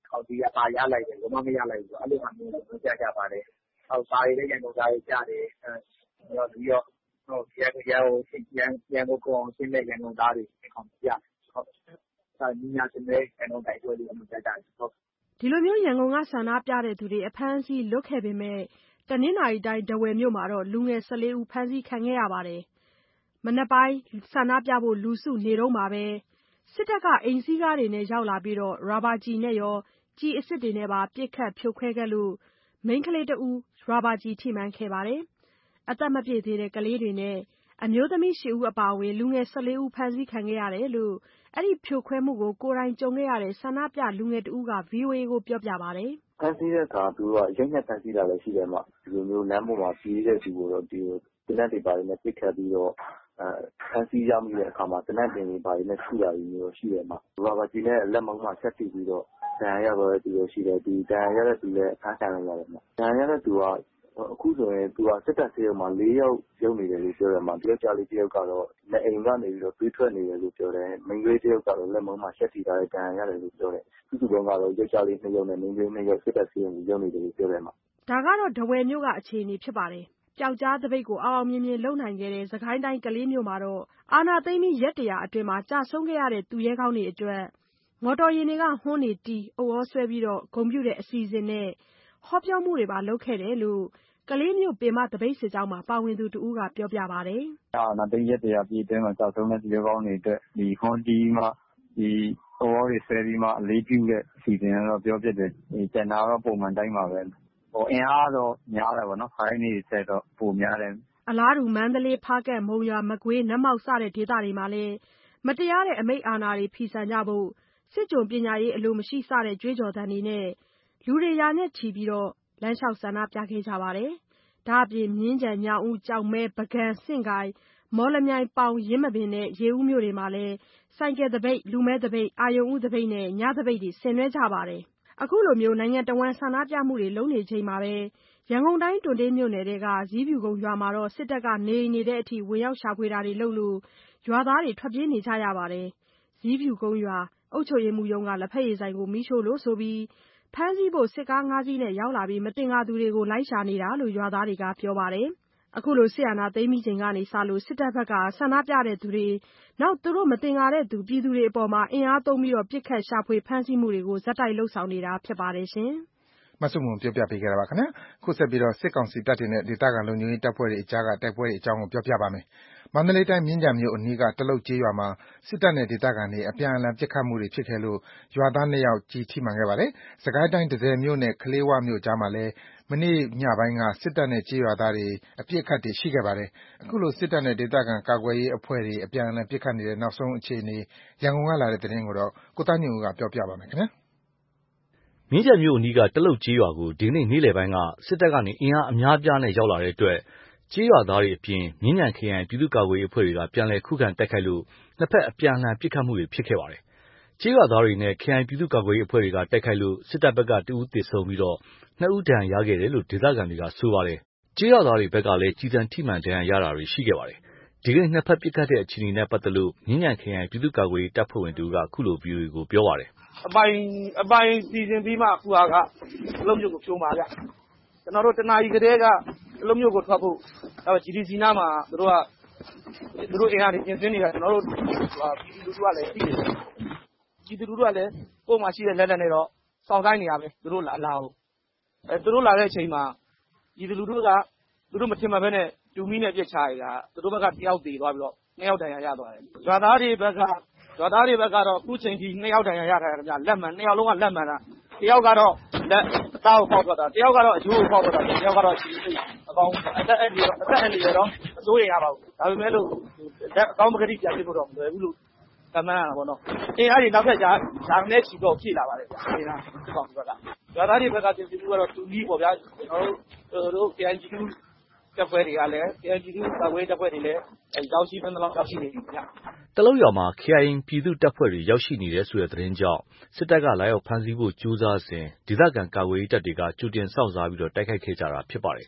အော်ဒီကပါရလိုက်တယ်ဘာမှမရလိုက်ဘူးအဲ့လိုဟာမျိုးကိုကြားကြပါတယ်အော်စာရည်လည်းရန်ကုန်သားတွေကြားတယ်အဲတော့ပြီးတော့ဟိုရန်ရန်ကိုရန်ရန်ကိုကောင်းရှင်းတဲ့ရန်ကုန်သားတွေခေါင်းပြဟုတ်ဒါညီညာစင်တဲ့ရန်ကုန်တိုင်းတွေလည်းမကြားကြဘူးဟုတ်ဒီလိုမျိုးရန်ကုန်ကဆန္ဒပြတဲ့သူတွေအဖမ်းဆီးလွတ်ခဲ့ပေမဲ့တနင်္သာရီတိုင်းထားဝယ်မြို့မှာတော့လူငယ်၁၄ဦးဖမ်းဆီးခံခဲ့ရပါတယ်မနက်ပိုင်းဆန္ဒပြဖို့လူစုနေတော့မှာပဲစစ်တပ်ကအိမ်စီးကားတွေနဲ့ရောက်လာပြီးတော့ရာဘာကျည်နဲ့ရောကျည်အစစ်တွေနဲ့ပါပစ်ခတ်ဖြိုခွဲခဲ့လို့မိန်းကလေးတဦးရာဘာကျည်ထိမှန်ခဲ့ပါတယ်အသက်မပြည့်သေးတဲ့ကလေးတွေနဲ့အမျိုးသမီး၈ဦးအပါအဝင်လူငယ်၁၄ဦးဖမ်းဆီးခံခဲ့ရတယ်လို့အဲ့ဒီဖြိုခွဲမှုကိုကိုယ်တိုင်ကြုံခဲ့ရတဲ့ဆန္ဒပြလူငယ်တဦးက ဗွီအိုအေ ကိုပြောပြပါတယ်ဖမ်းဆီးတဲ့အခါသူကရိတ်ညက်ဖမ်းဆီးတာလည်းရှိတယ်မှာဒီလိုမျိုးလမ်းပေါ်မှာပြေးတဲ့သူကိုတော့ဒီတနက်တွေပါနေပစ်ခတ်ပြီးတော့အဲဖမ်းဆီးရမိတဲ့အခါမှာတနက်တင်တွေပါနေထူတာမျိုးရှိတယ်မှာဘာဘာကြီးနဲ့လက်မောင်းမှာဆက်တီးပြီးတော့တန်ရရတဲ့သူရှိတယ်ဒီတန်ရတဲ့သူလည်းအခါခံရရတယ်မှာတန်ရတဲ့သူကအခုဆိုရင်သူကစစ်တပ်ဆေးရုံမှာ၄ယောက်ရုံနေတယ်လို့ပြောတယ်မှာတယောက်ကြားလေးတယောက်ကတော့လက်အိမ်ကနေပြီးတော့တွေးထွက်နေတယ်လို့ပြောတယ်မိန်းကလေးတယောက်ကတော့လက်မောင်းမှာဆက်တီးထားတဲ့တန်ရတယ်လို့ပြောတယ်သူ့သူကောင်ကတော့ယောက်ျားလေးနှစ်ယောက်နဲ့မိန်းကလေးနှစ်ယောက်စစ်တပ်ဆေးရုံကိုရောက်နေတယ်လို့ပြောတယ်မှာဒါကတော့ထားဝယ်မြို့ကအခြေအနေဖြစ်ပါတယ်ပျောက်ကြားတပိတ်ကိုအောင်အောင်မြင်မြင်လုပ်နိုင်ခဲ့တဲ့စကိုင်းတိုင်းကလေးမြို့မှာတော့အာဏာသိမ်းပြီးရက်တရာအတွင်းမှာကြာဆုံးခဲ့ရတဲ့သူရဲကောင်းတွေအတွက်မော်တော်ယာဉ်တွေကဟွန်းနေတီးအဝေါ်ဆွဲပြီးတော့ဂုဏ်ပြုတဲ့အစီအစဉ်နဲ့ဟောပြောမှုတွေပါလုပ်ခဲ့တယ်လို့ကလေးမြို့ပင်မတပိတ်စစ်ကြောင်းမှာပါဝင်သူတဦးကပြောပြပါတယ်အာဏာသိမ်းရက်တရာပြည့်အတွင်းမှာကြာဆုံးတဲ့သူရဲကောင်းတွေအတွက်ဒီဟွန်းတီးမှဒီအဝေါ်တွေဆွဲပြီးမှအလေးပြုတဲ့အစီအစဉ်ကတော့ပြောပြတယ်ဒီကျန်တာတော့ပုံမှန်တိုင်းပါပဲဟိုအင်အားတော့များတယ်ပေါ့နော်ခိုင်းနေဆက်တော့ပုံများတယ်အလားတူမန္တလေးဖားကတ်မုံရွာမကွေးနတ်မောက်စတဲ့ဒေသတွေမှာလည်းမတရားတဲ့အမိန့်အာဏာတွေဖီဆန်ကြဖို့စစ်ကြုံပညာရေးအလိုမရှိစတဲ့ကြွေးကြော်သံတွေနဲ့လူတွေရာနဲ့ချီပြီးတော့လမ်းလျှောက်ဆန္ဒပြခဲ့ကြပါတယ်ဒါအပြင်မြင်းကြံညောင်ဦးကြောက်မဲပကံစင့်ကိုင်မော်လမြိုင်ပေါင်ရင်းမပင်နဲ့ရေဦးမြို့တွေမှာလည်းဆိုင်ကယ်တပိတ်လူမဲတပိတ်အာယုံဦးတပိတ်နဲ့ညတပိတ်တွေဆင်နွှဲကြပါတယ်အခုလိုမျိုးနိုင်ငံတော်ဝန်ဆန္ဒပြမှုတွေလုပ်နေချိန်မှာပဲရန်ကုန်တိုင်းတွံတေးမြို့နယ်ကဇီးဖြူကုန်းရွာမှာတော့စစ်တပ်ကနေနေတဲ့အထိဝင်ရောက်ရှာဖွေတာတွေလုပ်လို့ရွာသားတွေထွက်ပြေးနေကြရပါတယ်ဇီးဖြူကုန်းရွာအုပ်ချုပ်ရေးမှူးရုံးကလက်ဖက်ရည်ဆိုင်ကိုမီးရှို့လို့ဆိုပြီးဖမ်းဆီးဖို့စစ်ကားငါးစီးနဲ့ရောက်လာပြီးမသင်္ကာသူတွေကိုလိုက်ရှာနေတာလို့ရွာသားတွေကပြောပါတယ်အခုလိုစစ်အာဏာသိမ်းပြီးချိန်ကနေစလို့စစ်တပ်ဘက်ကဆန္ဒပြတဲ့သူတွေနောက်သူတို့မသင်္ကာတဲ့သူပြည်သူတွေအပေါ်မှာအင်အားသုံးပြီးတော့ပြစ်ခတ်ရှာဖွေဖမ်းဆီးမှုတွေကိုဇက်တိုက်လှုပ်ဆောင်နေတာဖြစ်ပါတယ်ရှင်မဆုမွန်ပြောပြပေးခဲ့တာပါခင်ဗျာခုဆက်ပြီးတော့စစ်ကောင်စီတပ်တွေနဲ့ဒေသခံလုံခြုံရေးတပ်ဖွဲ့တွေအကြားကတိုက်ပွဲတွေအကြောင်းကိုပြောပြပါမယ်မန္တလေးတိုင်းမြင်းကြံမြို့အနီးကတလုတ်ကျေးရွာမှာစစ်တပ်နဲ့ဒေသခံတွေအပြန်အလှန်ပစ်ခတ်မှုတွေဖြစ်ခဲ့လို့ရွာသားနှစ်ယောက်ကျည်ထိမှန်ခဲ့ပါတယ်။စကိုင်းတိုင်းတန့်ဆည်မြို့နဲ့ကလေးဝမြို့ကြားမှာလည်းမနေ့ညပိုင်းကစစ်တပ်နဲ့ကျေးရွာသားတွေအပစ်အခတ်တွေရှိခဲ့ပါတယ်။အခုလိုစစ်တပ်နဲ့ဒေသခံကာကွယ်ရေးအဖွဲ့တွေအပြန်အလှန်ပစ်ခတ်နေတဲ့နောက်ဆုံးအခြေအနေရန်ကုန်ကလာတဲ့သတင်းကိုတော့ကိုသားညွန့်ဦးကပြောပြပါမယ်ခင်ဗျာ။မြင်းကြံမြို့အနီးကတလုတ်ကျေးရွာကိုဒီနေ့နေ့လယ်ပိုင်းကစစ်တပ်ကနေအင်အားအများပြားနဲ့ရောက်လာတဲ့အတွက်ကျေးရွာသားတွေအပြင်မြင်းကြံခရိုင်ပြည်သူ့ကာကွယ်ရေးအဖွဲ့တွေကပြန်လည်ခုခံတိုက်ခိုက်လို့နှစ်ဖက်အပြန်အလှန်ပစ်ခတ်မှုတွေဖြစ်ခဲ့ပါတယ်။ကျေးရွာသားတွေနဲ့ခရိုင်ပြည်သူ့ကာကွယ်ရေးအဖွဲ့တွေကတိုက်ခိုက်လို့စစ်တပ်ဘက်ကတဦးသေဆုံးပြီးတော့နှစ်ဦးဒဏ်ရာရခဲ့တယ်လို့ဒေသခံတွေကဆိုပါတယ်။ကျေးရွာသားတွေဘက်ကလည်းကြီးစံထိမှန်ဒဏ်ရာရတာတွေရှိခဲ့ပါတယ်။ဒီကနေ့နှစ်ဖက်ပစ်ခတ်တဲ့အခြေအနေနဲ့ပတ်သက်လို့မြင်းကြံခရိုင်ပြည်သူ့ကာကွယ်ရေးတပ်ဖွဲ့ဝင်တို့ကအခုလို ဗီအိုအေကိုပြောပါတယ်။အပိုင်အပိုင်စီစဉ်ပြီးမှအခုကအလုံးမျိုးကိုဖြိုးမှာဗျ။ကျွန်တော်တို့တနာရီကတည်းကအလုံးမျိုးကိုထွက်ဖို့အဲ ဂျီ ဒီ စီ နားမှာသူတို့ကသူတို့အင်အားတွေပြင်ဆင်နေတာကျွန်တော်တို့ပြည်သူလူထုကလည်းသိတယ်ပြည်သူလူထုကလည်းကိုယ်မှရှိတဲ့လက်လက်နဲ့တော့စောင့်တိုင်းနေရပဲသူတို့လာလာအောင်အဲသူတို့လာတဲ့အချိန်မှာပြည်သူလူထုကသူတို့မထင်မှဘဲနဲ့တူမီနဲ့ပြစ်ချရတာသူတို့ဘက်ကတယောက်တည်သွားပြီးတော့နှစ်ယောက်တန်ရရသွားတယ်ရွာသားတွေဘက်ကရွာသားတွေဘက်ကတော့အခုချိန်ထိနှစ်ယောက်တန်ရရထားတယ်ခင်ဗျလက်မှန်နှစ်ယောက်လုံးကလက်မှန်တာတယောက်ကတော့လက်အသားကိုပေါက်ထွက်တာတယောက်ကတော့အကျိုးကိုပေါက်ထွက်တာတယောက်ကတော့ခြေစိတ်အကောင်အသက်အန္တရာယ်အသက်အန္တရာယ်တော့အစိုးရရပါဘူးဒါပေမဲ့လို့လက်အကောင်ပကတိပြန်ပြဖို့တော့မလွယ်ဘူးလို့ကမှန်းရတာပေါ့နော်အင်းအဲ့ဒီနောက်ထပ်ဂျာဂျာနဲ့ချီတော့ဖြည့်လာပါတယ်ဗျာဒီလားဒီကောင်ဘက်ကရွာသားတွေဘက်ကပြင်ပြမှုကတော့တူကြီးပေါ့ဗျာကျွန်တော်တို့တို့ K I G တပ်ဖွဲ့တွေကလည်း K I G ကာကွယ်တပ်ဖွဲ့တွေလည်းရောက်ရှိသလောက်ရောက်ရှိနေပြီဗျာတလုတ်ရွာမှာ K I A ပြည်သူ့တပ်ဖွဲ့တွေရောက်ရှိနေတယ်ဆိုတဲ့သတင်းကြောင့်စစ်တပ်ကလာရောက်ဖမ်းဆီးဖို့ကြိုးစားစဉ်ဒေသခံကာကွယ်ရေးတပ်တွေကကြိုတင်စောင့်စားပြီးတော့တိုက်ခိုက်ခဲ့ကြတာဖြစ်ပါတယ်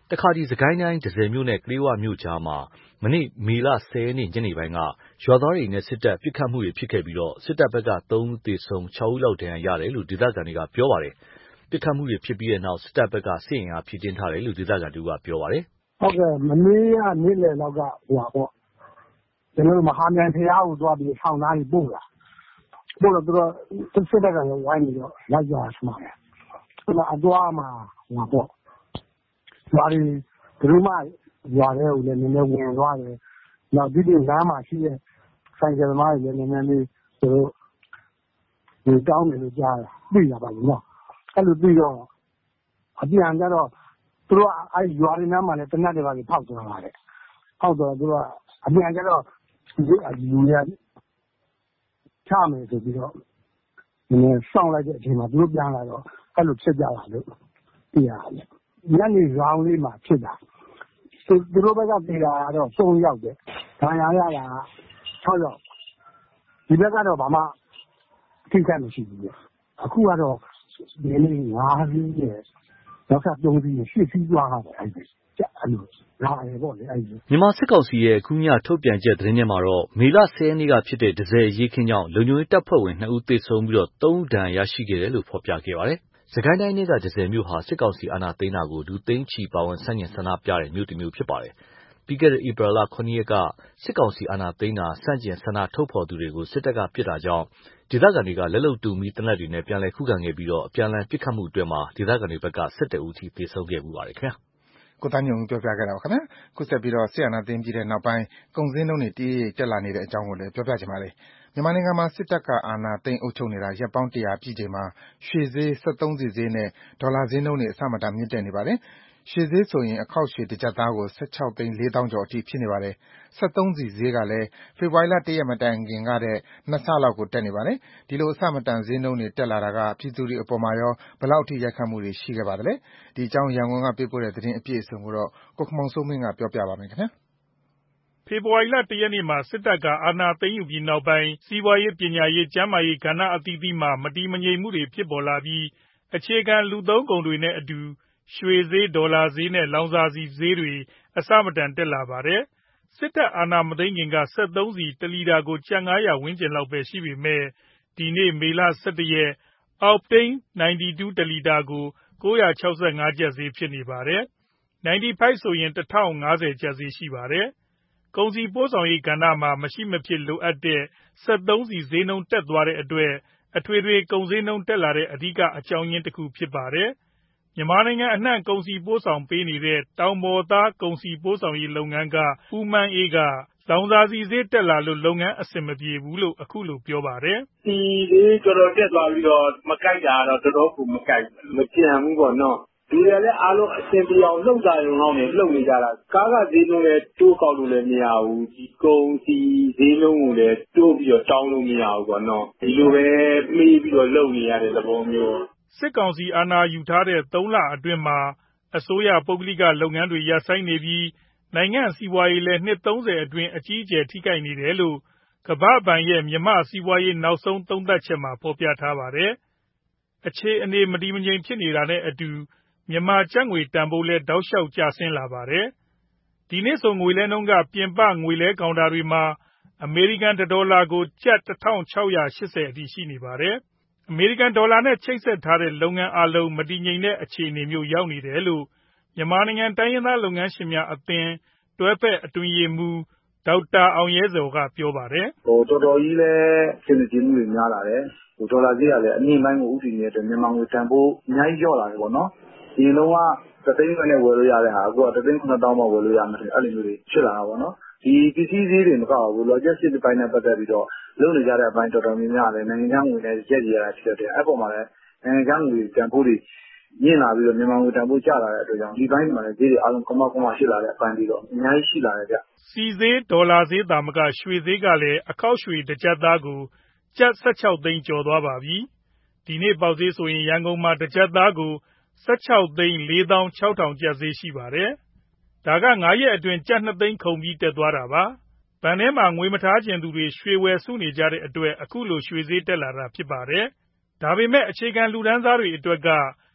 တခါဒီစကိုင်းတိုင်းဒဇယ်မြို့နဲ့ကလေးဝမြို့ကြားမှာမနေ့မေလဆယ်ရက်နေ့ညနေပိုင်းကရွာသားတွေနဲ့စစ်တပ်ပစ်ခတ်မှုတွေဖြစ်ခဲ့ပြီးစစ်တပ်ဘက်ကသုံးဦးသေဆုံးခြောက်ဦးလောက်ဒဏ်ရာရတယ်လို့ဒေသခံတွေကပြောပါတယ်ပစ်ခတ်မှုတွေဖြစ်ပြီးတဲ့နောက်စစ်တပ်ဘက်ကစစ်အင်အားဖြည့်တင်းထားတယ်လို့ဒေသခံတွေကပြောပါတယ်ဟုတ်ကဲ့မနေ့ကနေ့လယ်လောက်ကဟိုပါပေါ့ကျွန်တော်မဟာမြိုင်ဖျားကိုသွားပြီးထောင်သားကြီးပို့လာပို့တော့သူတို့စစ်တပ်ကလည်းဝိုင်းပြီးတော့လိုက်ကြဆမှာတယ်အဲ့ဒါအသွားမှာဟိုပါပေါ့ရွာတွေဘယ်လိုမှရွာတွေကိုလည်းနည်းနည်းဝင်သွားတယ်နောက်ဒီဒီလမ်းမှာရှိတဲ့ဆိုင်ကယ်သမားတွေလည်းနည်းနည်းလေးသူတို့ဒီတောင်းတယ်လို့ကြားတယ်သိရပါဘူးနော်အဲ့လိုပြီးတော့အပြန်ကြတော့သူတို့ကအဲ့ရွာတွေနားမှာလည်းတနတ်တွေပါဖောက်သွားတာတဲ့ဖောက်တော့သူတို့ကအပြန်ကြတော့ဒီလူတွေကချမယ်ဆိုပြီးတော့နည်းနည်းစောင့်လိုက်တဲ့အချိန်မှာသူတို့ပြန်လာတော့အဲ့လိုဖြစ်ကြတာလို့သိရတယ်ညနေရောင်းလေးမှာဖြစ်တာသူတို့ဘက်ကပြည်တာတော့သုံးယောက်တဲ့ဒါရရတာခြောက်ယောက်ဒီဘက်ကတော့ဘာမှထိခိုက်မရှိဘူးအခုကတော့ဒီနေ့ငါးစီးနဲ့တော့ကသုံးစီးရှစ်စီးသွားတာအဲ့ဒီအဲ့လိုလာရပေါ့လေအဲ့ဒီမြန်မာစစ်ကောင်စီရဲ့ခုညထုတ်ပြန်ချက်သတင်းထဲမှာတော့မေလဆယ်ရက်နေ့ကဖြစ်တဲ့ဒဇယ်ရေးခင်းကြောင့်လုံခြုံရေးတပ်ဖွဲ့ဝင်နှစ်ဦးသေဆုံးပြီးတော့သုံးဦးဒဏ်ရာရရှိခဲ့တယ်လို့ဖော်ပြခဲ့ပါတယ်စကိုင်းတိုင်းကဒဇယ်မြို့ဟာစစ်ကောင်စီအာဏာသိမ်းတာကိုလူသိန်းချီပါဝင်ဆန့်ကျင်ဆန္ဒပြတဲ့မြို့တစ်မြို့ဖြစ်ပါတယ်ပြီးခဲ့တဲ့ဧပြီလခုနှစ်ရက်ကစစ်ကောင်စီအာဏာသိမ်းတာဆန့်ကျင်ဆန္ဒထုတ်ဖော်သူတွေကိုစစ်တပ်ကပစ်တာကြောင့်ဒေသခံတွေကလက်လုံတူမီတနက်တွေနဲ့ပြန်လည်ခုခံခဲ့ပြီးတော့အပြန်အလှန်ပစ်ခတ်မှုအတွင်းမှာဒေသခံတွေဘက်ကစစ်တအုပ်ထိသေဆုံးခဲ့မှုပါတယ်ခင်ဗျာကိုသားညုံပြောပြခဲ့တာပါခင်ဗျာခုဆက်ပြီးတော့ဆီယနာသိမ်းပြီးတဲ့နောက်ပိုင်းကုန်စည်နှုန်းတွေတည်ရတက်လာနေတဲ့အကြောင်းကိုလည်းပြောပြချင်ပါတယ်မြန်မာနိုင်ငံမှာစစ်တပ်ကအာဏာသိမ်းအုပ်ချုပ်နေတာရပ်ပေါင်းတရာပြည့်ချိန်မှာရွှေဈေးစက်သုံးဆီဈေးနဲ့ဒေါ်လာဈေးနှုန်းတွေအဆမတန်မြင့်တက်နေပါတယ်ရွှေဈေးဆိုရင်အခောက်ရွှေတစ်ကျပ်သားကို၁၆သိန်းလေးသောင်းကျော်အထိဖြစ်နေပါတယ်။စက်သုံးဆီဈေးကလည်းဖေဖော်ဝါရီလတစ်ရက်မတိုင်ခင်ကတဲ့နှစ်ဆလောက်ကိုတက်နေပါတယ်။ဒီလိုအဆမတန်ဈေးနှုန်းတွေတက်လာတာကပြည်သူတွေအပေါ်မှာရောဘယ်လောက်အထိရိုက်ခတ်မှုတွေရှိခဲ့ပါသလဲ။ဒီအကြောင်းရန်ကုန်ကပေးပို့တဲ့သတင်းအပြည့်အစုံကိုတော့ကိုခင်မောင်စိုးမင်းကပြောပြပါမယ်ခင်ဗျာ။ဖေဖော်ဝါရီလတစ်ရက်နေ့မှာစစ်တပ်ကအာဏာသိမ်းယူပြီးနောက်ပိုင်းစီးပွားရေးပညာရေးကျန်းမာရေးကဏ္ဍအသီးသီးမှာမတည်မငြိမ်မှုတွေဖြစ်ပေါ်လာပြီးအခြေခံလူသုံးကုန်တွေနဲ့အတူရွှေဈေးဒေါ်လာဈေးနဲ့လောင်စာဆီဈေးတွေအဆမတန်တက်လာပါတယ်။စစ်တပ်အာဏာမသိမ်းခင်ကစက်သုံးဆီတစ်လီတာကိုကျပ်ငါးရာဝန်းကျင်လောက်ပဲရှိပေမဲ့ဒီနေ့မေလ၁၁ရက်အောက်တိန်း၉၂တစ်လီတာကို၉၆၅ကျပ်ဈေးဖြစ်နေပါတယ်။၉၅ဆိုရင်၁၀၅၀ကျပ်ဈေးရှိပါတယ်။ကုန်စည်ပို့ဆောင်ရေးကဏ္ဍမှာမရှိမဖြစ်လိုအပ်တဲ့စက်သုံးဆီဈေးနှုန်းတက်သွားတဲ့အတွက်အထွေထွေကုန်ဈေးနှုန်းတက်လာတဲ့အဓိကအကြောင်းရင်းတစ်ခုဖြစ်ပါတယ်။မြန်မာနိုင်ငံအနှံ့ကုန်စည်ပို့ဆောင်ပေးနေတဲ့တောင်ပေါ်သားကုန်စည်ပို့ဆောင်ရေးလုပ်ငန်းကဦးမန်းအေးကလောင်စာဆီဈေးတက်လာလို့လုပ်ငန်းအဆင်မပြေဘူးလို့အခုလိုပြောပါတယ်။ဆီဈေးတော်တော်တက်သွားပြီးတော့မကိုက်တာတော့တော်တော်ကိုမကိုက်မကြံဘူးပေါ့နော်။ဒီလည်းအားလုံးအဆင်ပြေအောင်လှုပ်တာရုံလောက်နဲ့လှုပ်နေကြတာကားကဈေးနှုန်းလည်းတိုးကောက်လို့လည်းမရဘူးဒီကုန်စီဈေးနှုန်းကိုလည်းတိုးပြီးတော့တောင်းလို့မရဘူးပေါ့နော်ဒီလိုပဲမေးပြီးတော့လှုပ်နေရတဲ့သဘောမျိုးစစ်ကောင်စီအာဏာယူထားတဲ့သုံးလအတွင်းမှာအစိုးရပုဂ္ဂလိကလုပ်ငန်းတွေရပ်ဆိုင်းနေပြီးနိုင်ငံစီးပွားရေးလည်းနှစ်သုံးဆယ်အတွင်းအကြီးအကျယ်ထိခိုက်နေတယ်လို့ကမ္ဘာ့ဘဏ်ရဲ့မြန်မာစီးပွားရေးနောက်ဆုံးသုံးသပ်ချက်မှာဖော်ပြထားပါတယ်။အခြေအနေမတည်မငြိမ်ဖြစ်နေတာနဲ့အတူမြန်မာကျပ်ငွေတန်ဖိုးလည်းတောက်လျှောက်ကျဆင်းလာပါတယ်။ဒီနေ့ဆိုငွေလဲနှုန်းကပြင်ပငွေလဲကောင်တာတွေမှာအမေရိကန်ဒေါ်လာကိုကျပ်တစ်ထောင်ခြောက်ရာ၈၀အထိရှိနေပါတယ်။အမေရိကန်ဒေါ်လာနဲ့ချိတ်ဆက်ထားတဲ့လုပ်ငန်းအားလုံးမတည်ငြိမ်တဲ့အခြေအနေမျိုးရောက်နေတယ်လို့မြန်မာနိုင်ငံတိုင်းရင်းသားလုပ်ငန်းရှင်များအသင်းတွဲဖက်အတွင်းရေးမှူးဒေါက်တာအောင်ရဲစောကပြောပါတယ်။ဟိုတော်တော်ကြီးလည်းရှင်းနေခြင်းတွေများလာတယ်။ဟိုဒေါ်လာဈေးကလည်းအမြင့်ပိုင်းကိုဥတည်နေတဲ့မြန်မာငွေတန်ဖိုးအများကြီးလျော့လာတယ်ပေါ့နော်။ဒီလုံးကသသိန်းနဲ့ဝယ်လို့ရတဲ့ဟာအခုကသသိန်းခုနှစ်သောင်းမှဝယ်လို့ရမယ်အဲ့လိုမျိုးတွေဖြစ်လာတာပေါ့နော်။ဒီပစ္စည်းဈေးတွေမကောက်ဘူး logistics ပိုင်းနဲ့ပတ်သက်ပြီးတော့လုပ်နေကြတဲ့အပိုင်းတော်တော်များများလည်းနိုင်ငံခြားငွေနဲ့ရက်ရရတာဖြစ်တဲ့အဲ့ပေါ်မှာလည်းနိုင်ငံခြားငွေတန်ဖိုးတွေညင်လာပြီးတော့မြန်မာငွေတန်ဖိုးကျလာတဲ့အတွက်ကြောင့်ဒီဘိုင်းမှာလည်းဈေးတွေအားလုံးကမကမရှိလာတဲ့အပိုင်းပြီးတော့အများကြီးရှိလာတယ်ဗျ။စီဈေးဒေါ်လာဈေးသာမကရွှေဈေးကလည်းအခောက်ရွှေတစ်ကျပ်သားကိုကျပ်၁၆သိန်းကျော်သွားပါပြီ။ဒီနေ့ပေါက်ဈေးဆိုရင်ရန်ကုန်မှာတစ်ကျပ်သားကို၁၆သိန်းလေးသောင်းခြောက်ထောင်ကျပ်ဈေးရှိပါတယ်။ဒါကငါးရက်အတွင်းကျပ်နှစ်သိန်းခုန်ပြီးတက်သွားတာပါ။ဘဏ်ထဲမှာငွေမထားချင်သူတွေရွှေဝယ်စုနေကြတဲ့အတွက်အခုလိုရွှေဈေးတက်လာတာဖြစ်ပါတယ်။ဒါပေမဲ့အခြေခံလူတန်းစားတွေအတွက်က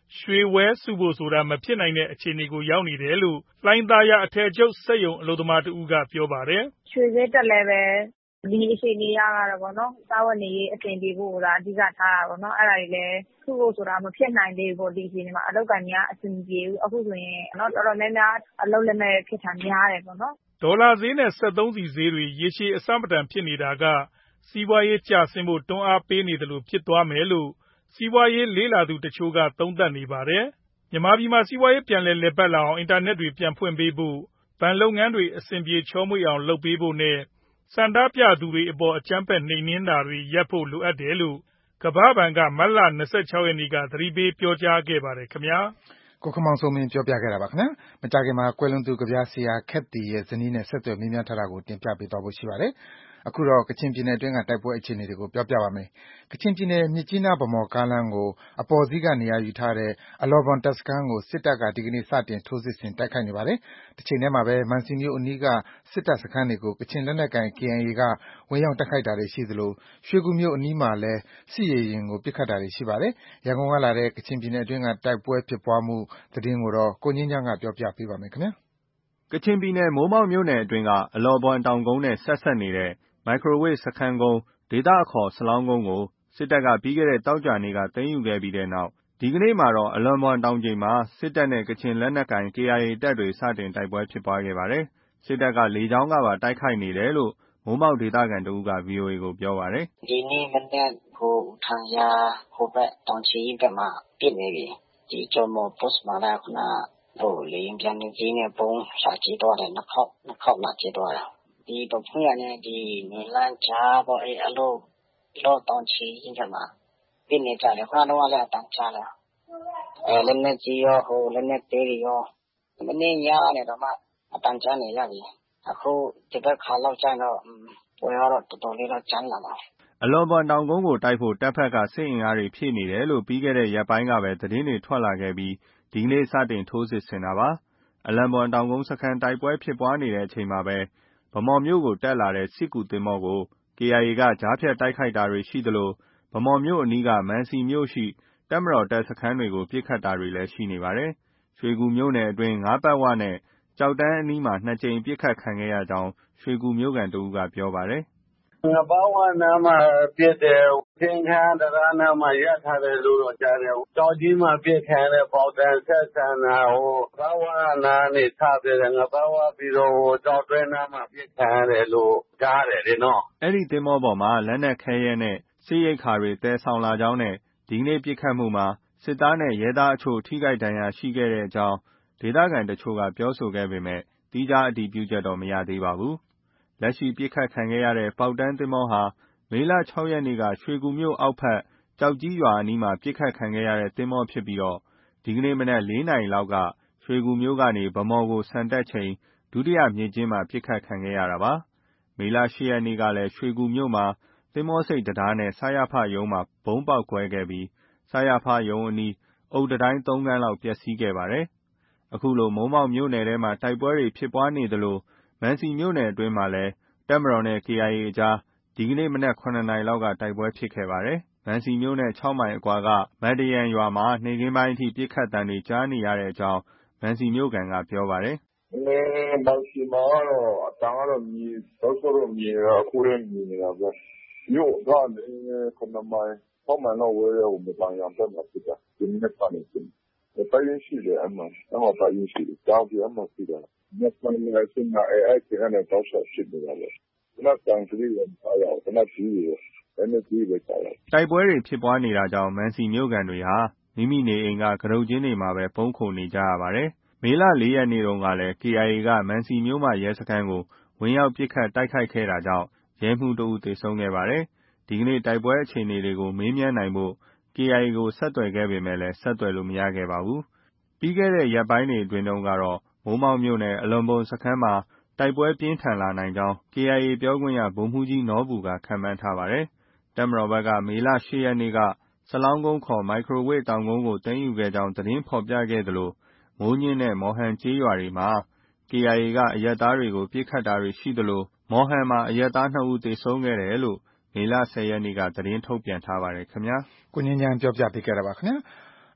ရွှေဝဲစုဖို့ဆိုတာမဖြစ်နိုင်တဲ့အခြေအနေကိုရောက်နေတယ်လို့လှိုင်သာယာအထည်ချုပ်စက်ရုံအလုပ်သမားတဦးကပြောပါတယ်။ရွှေဈေးတက်လည်းပဲဒီအခြေအနေရကတော့ဗောနော်စားဝတ်နေရေးအဆင်ပြေဖို့ဆိုတာအဓိကထားတာဗောနော်အဲ့ဒါတွေလည်းစုဖို့ဆိုတာမဖြစ်နိုင်သေးဘူးဗောဒီအခြေအနေမှာအလုပ်ကနေကအဆင်ပြေဘူးအခုဆိုရင်နော်တော်တော်များများအလုပ်လက်မဲ့ဖြစ်တာများတယ်ဗောနော်ဒေါ်လာဈေးနဲ့စက်သုံးဆီဈေးတွေရေရှည်အဆမတန်ဖြစ်နေတာကစီးပွားရေးကျဆင်းဖို့တွန်းအားပေးနေတယ်လို့ဖြစ်သွားမယ်လို့စီးပွားရေးလေ့လာသူတချို့ကသုံးသပ်နေပါတယ်မြန်မာပြည်မှာစီးပွားရေးပြန်လည်လည်ပတ်လာအောင်အင်တာနက်တွေပြန်ဖွင့်ပေးဖို့ဗန်လုပ်ငန်းတွေအဆင်ပြေချောမွေ့အောင်လုပ်ပေးဖို့နဲ့စန္ဒပြသူတွေအပေါ်အကြမ်းဖက်နှိမ်နင်းတာတွေရပ်ဖို့လိုအပ်တယ်လို့ကမ္ဘာ့ဘဏ်ကမတ်လ၂၆ရက်နေ့ကသတိပေးပြောကြားခဲ့ပါတယ်ခင်ဗျာကိုခမောင်စိုးမင်းပြောပြခဲ့တာပါခင်ဗျာမကြခင်မှာကွယ်လွန်သူကဗျာဆရာခက်တီရဲ့ဇနီးနဲ့ဆက်သွယ်မေးမြန်းထားတာကိုတင်ပြပေးသွားဖို့ရှိပါတယ်အခုတော့ကချင်ပြည်နယ်အတွင်းကတိုက်ပွဲအခြေအနေတွေကိုပြောပြပါမယ်။ကချင်ပြည်နယ်မြစ်ကြီးနားဗန်းမော်ကားလမ်းကိုအပေါ်စီးကနေရာယူထားတဲ့အလော်ဘွမ်တပ်စခန်းကိုစစ်တပ်ကဒီကနေ့စတင်ထိုးစစ်ဆင်တိုက်ခိုက်နေပါတယ်။တစ်ချိန်တည်းမှာပဲမန်စီမြို့အနီးကစစ်တပ်စခန်းတွေကိုကချင်လက်နက်ကိုင် K I A ကဝင်ရောက်တိုက်ခိုက်တာတွေရှိသလိုရွှေကူမြို့အနီးမှာလည်းစစ်ရေယာဉ်ကိုပစ်ခတ်တာတွေရှိပါတယ်။ရန်ကုန်ကလာတဲ့ကချင်ပြည်နယ်အတွင်းကတိုက်ပွဲဖြစ်ပွားမှုသတင်းကိုတော့ကိုငင်းချမ်းကပြောပြပေးပါမယ်ခင်ဗျာ။ကချင်ပြည်နယ်မိုးမောက်မြို့နယ်အတွင်းကအလော်ဘွမ်တောင်ကုန်းနဲ့ဆက်ဆက်နေတဲ့မိုက်ခရိုဝေ့စခန်းကုန်းဒေသအခေါ်စလောင်းကုန်းကိုစစ်တပ်ကပြီးခဲ့တဲ့တောက်ကြနေကသိမ်းယူခဲ့ပြီးတဲ့နောက်ဒီကနေ့မှာတော့အလွန်ဘွမ်တောင်ချိန်မှာစစ်တပ်နဲ့ကချင်လက်နက်ကိုင် K I A တပ်တွေစတင်တိုက်ပွဲဖြစ်ပွားခဲ့ပါတယ်။စစ်တပ်ကလေကြောင်းကပါတိုက်ခိုက်နေတယ်လို့မိုးမောက်ဒေသခံတဦးက ဗွီအိုအေ ကိုပြောပါတယ်။ဒီနေ့မနက်ဟိုထန်ရာဟိုဘက်တောင်ချီဘက်မှာပြစ်နေပြီ။ဒီကျော်မော် post မှာလည်းခုနဟိုလေရင်ပြန်နေကြီးနဲ့ပုံစာကြည့်တော့တယ်နှစ်ခေါက်နှစ်ခေါက်လာကြည့်တော့တယ်။ဒီပဖွင့်ရတဲ့ဒီနေလန်းချာပေါ့အဲအလို့လောတောင်ချီဘက်မှာပြစ်နေကြတယ်ခုနတော့လည်းအတန်ချလာအဲလည်းနဲ့ကြီးရောဟိုလည်းနဲ့သေးရောမင်းရရတယ်တော့မှအတန်ချနေရပြီအခုဒီဘက်ခါလောက်ကျတော့ပွဲတော့တော်တော်လေးတော့ကျန်းလာပါအလွန်ဘွမ်တောင်ကုန်းကိုတိုက်ဖို့တပ်ဖက်ကစစ်အင်အားတွေဖြည့်နေတယ်လို့ပြီးခဲ့တဲ့ရက်ပိုင်းကပဲသတင်းတွေထွက်လာခဲ့ပြီးဒီကနေ့စတင်ထိုးစစ်ဆင်တာပါအလွန်ဘွမ်တောင်ကုန်းစခန်းတိုက်ပွဲဖြစ်ပွားနေတဲ့အချိန်မှာပဲဗမော်မြို့ကိုတက်လာတဲ့စစ်ကူသင်္ဘောကို K I A ကကြားဖြတ်တိုက်ခိုက်တာတွေရှိသလိုဗမော်မြို့အနီးကမန်စီမြို့ရှိတပ်မတော်တပ်စခန်းတွေကိုပစ်ခတ်တာတွေလည်းရှိနေပါတယ်။ရွှေကူမြို့နယ်အတွင်းငါးပတ်ဝနဲ့ကြောက်တန်းအနီးမှာနှစ်ကြိမ်ပစ်ခတ်ခံခဲ့ရကြောင်းရွှေကူမြို့ခံတဦးကပြောပါတယ်။ငါးပတ်ဝနားမှာပစ်တယ်။သင်္ခန်းတရားနားမှာရပ်ထားတယ်လို့တော့ကြားတယ်။ကြောက်ကြီးမှာပစ်ခံတဲ့ပေါတန်ဆက်ဆန်တာဟိုပတ်ဝနားနေထားတယ်ငါးပတ်ဝပြီးတော့ဟိုကြောက်တွဲနားမှာပစ်ခံတယ်လို့ကြားတယ်လေနော်။အဲ့ဒီသင်္ဘောပေါ်မှာလက်နက်ခဲယမ်းနဲ့စစ်ရိတ်ခါတွေတဲဆောင်လာကြောင်းနဲ့ဒီနေ့ပစ်ခတ်မှုမှာစစ်သားနဲ့ရဲသားအချို့ထိခိုက်ဒဏ်ရာရှိခဲ့တဲ့အကြောင်းဒေသခံတချို့ကပြောဆိုခဲ့ပေမဲ့သီးခြားအတည်ပြုချက်တော့မရသေးပါဘူး။လက်ရှိပစ်ခတ်ခံခဲ့ရတဲ့ပေါက်တန်းသင်္ဘောဟာမေလ၆ရက်နေ့ကရွှေကူမြို့အောက်ဖက်ကြောက်ကြီးရွာအနီးမှာပစ်ခတ်ခံခဲ့ရတဲ့သင်္ဘောဖြစ်ပြီးတော့ဒီကနေ့မနက်၄နာရီလောက်ကရွှေကူမြို့ကနေဗမော်ကိုဆန်တက်ချိန်ဒုတိယမြစ်ကျင်းမှာပစ်ခတ်ခံခဲ့ရတာပါ။မေလ၈ရက်နေ့ကလည်းရွှေကူမြို့မှာသင်္ဘောဆိပ်တံတားနဲ့စရဖရုံးမှာဗုံးပေါက်ကွဲခဲ့ပြီးစရဖရုံးအနီးအုတ်တံတိုင်းသုံးခန်းလောက်ပျက်စီးခဲ့ပါတယ်။အခုလိုမိုးမောက်မြို့နယ်ထဲမှာတိုက်ပွဲတွေဖြစ်ပွားနေသလိုမန်စီမြို့နယ်အတွင်းမှာလည်းတပ်မတော်နဲ့ K I A အကြားဒီကနေ့မနက်၇နာရီလောက်ကတိုက်ပွဲဖြစ်ခဲ့ပါတယ်။မန်စီမြို့နဲ့၆မိုင်အကွာကမတ်တရန်ရွာမှာနေ့ခင်းပိုင်းအထိပစ်ခတ်သံတွေကြားနေရတဲ့အကြောင်းမန်စီမြို့ခံကပြောပါတယ်။အဲမန်စီမှာတော့အတန်းကတော့မြေတော့တော့မြေတော့အခုလည်းမြေနေတာပဲ။မြို့ကနေခုနမိုင်၆မိုင်လောက်ဝေးတဲ့ဟိုမတန်ရံဘက်မှာဖြစ်တာဒီနေ့ကနေဖြစ်တယ်။တိုင်းရှိတယ်အမှန်အမှန်တိုင်းရှိတယ်ကြောက်ပြအမှန်ရှိတယ်။မြတ်စွာဘုရားရှင်ကအဲအဲ့ဒီကနေတော့ဆက်ဖြစ်နေတာလေ။နောက်တန်ကလေးကိုအားရအောင်တနက်ကြီးရယ်အဲ့ဒီကြီးပဲကြောက်တယ်တိုက်ပွဲတွေဖြစ်ပွားနေတာကြောင့်မန်စီမြို့ကန်တွေဟာမိမိနေအိမ်ကကရုတ်ချင်းတွေမှာပဲပုံခုန်နေကြရပါတယ်။မေလ၄ရက်နေ့တုန်းကလည်း K I A ကမန်စီမြို့မှာရဲစခန်းကိုဝင်ရောက်ပစ်ခတ်တိုက်ခိုက်ခဲ့တာကြောင့်ရဲမှုတဦးသေဆုံးခဲ့ပါတယ်။ဒီကနေ့တိုက်ပွဲအခြေအနေတွေကိုမေးမြန်းနိုင်ဖို့ K I A ကိုဆက်သွယ်ခဲ့ပေမဲ့လည်းဆက်သွယ်လို့မရခဲ့ပါဘူး။ပြီးခဲ့တဲ့ရက်ပိုင်းတွေအတွင်းတုန်းကတော့မိုးမောက်မြို့နယ်အလွန်ဘုံစခန်းမှာတိုက်ပွဲပြင်းထန်လာနိုင်ကြောင်း K I A ပြောခွင့်ရဗိုလ်မှူးကြီးနော်ဘူကခန့်မှန်းထားပါတယ်။တပ်မတော်ဘက်ကမေလ၈ရက်နေ့ကစလောင်းကုန်းခေါ်မိုက်ခရိုဝေ့တောင်ကုန်းကိုသိမ်းယူခဲ့ကြောင်းသတင်းဖော်ပြခဲ့သလိုမိုးညင်းနဲ့မော်ဟန်ကျေးရွာတွေမှာ K I A ကအရပ်သားတွေကိုပစ်ခတ်တာတွေရှိသလိုမော်ဟန်မှာအရပ်သားနှစ်ဦးသေဆုံးခဲ့တယ်လို့မေလ၁၀ရက်နေ့ကသတင်းထုတ်ပြန်ထားပါတယ်ခင်ဗျာ။ကိုငင်းချမ်းပြောပြပေးခဲ့တာပါခင်ဗျာ။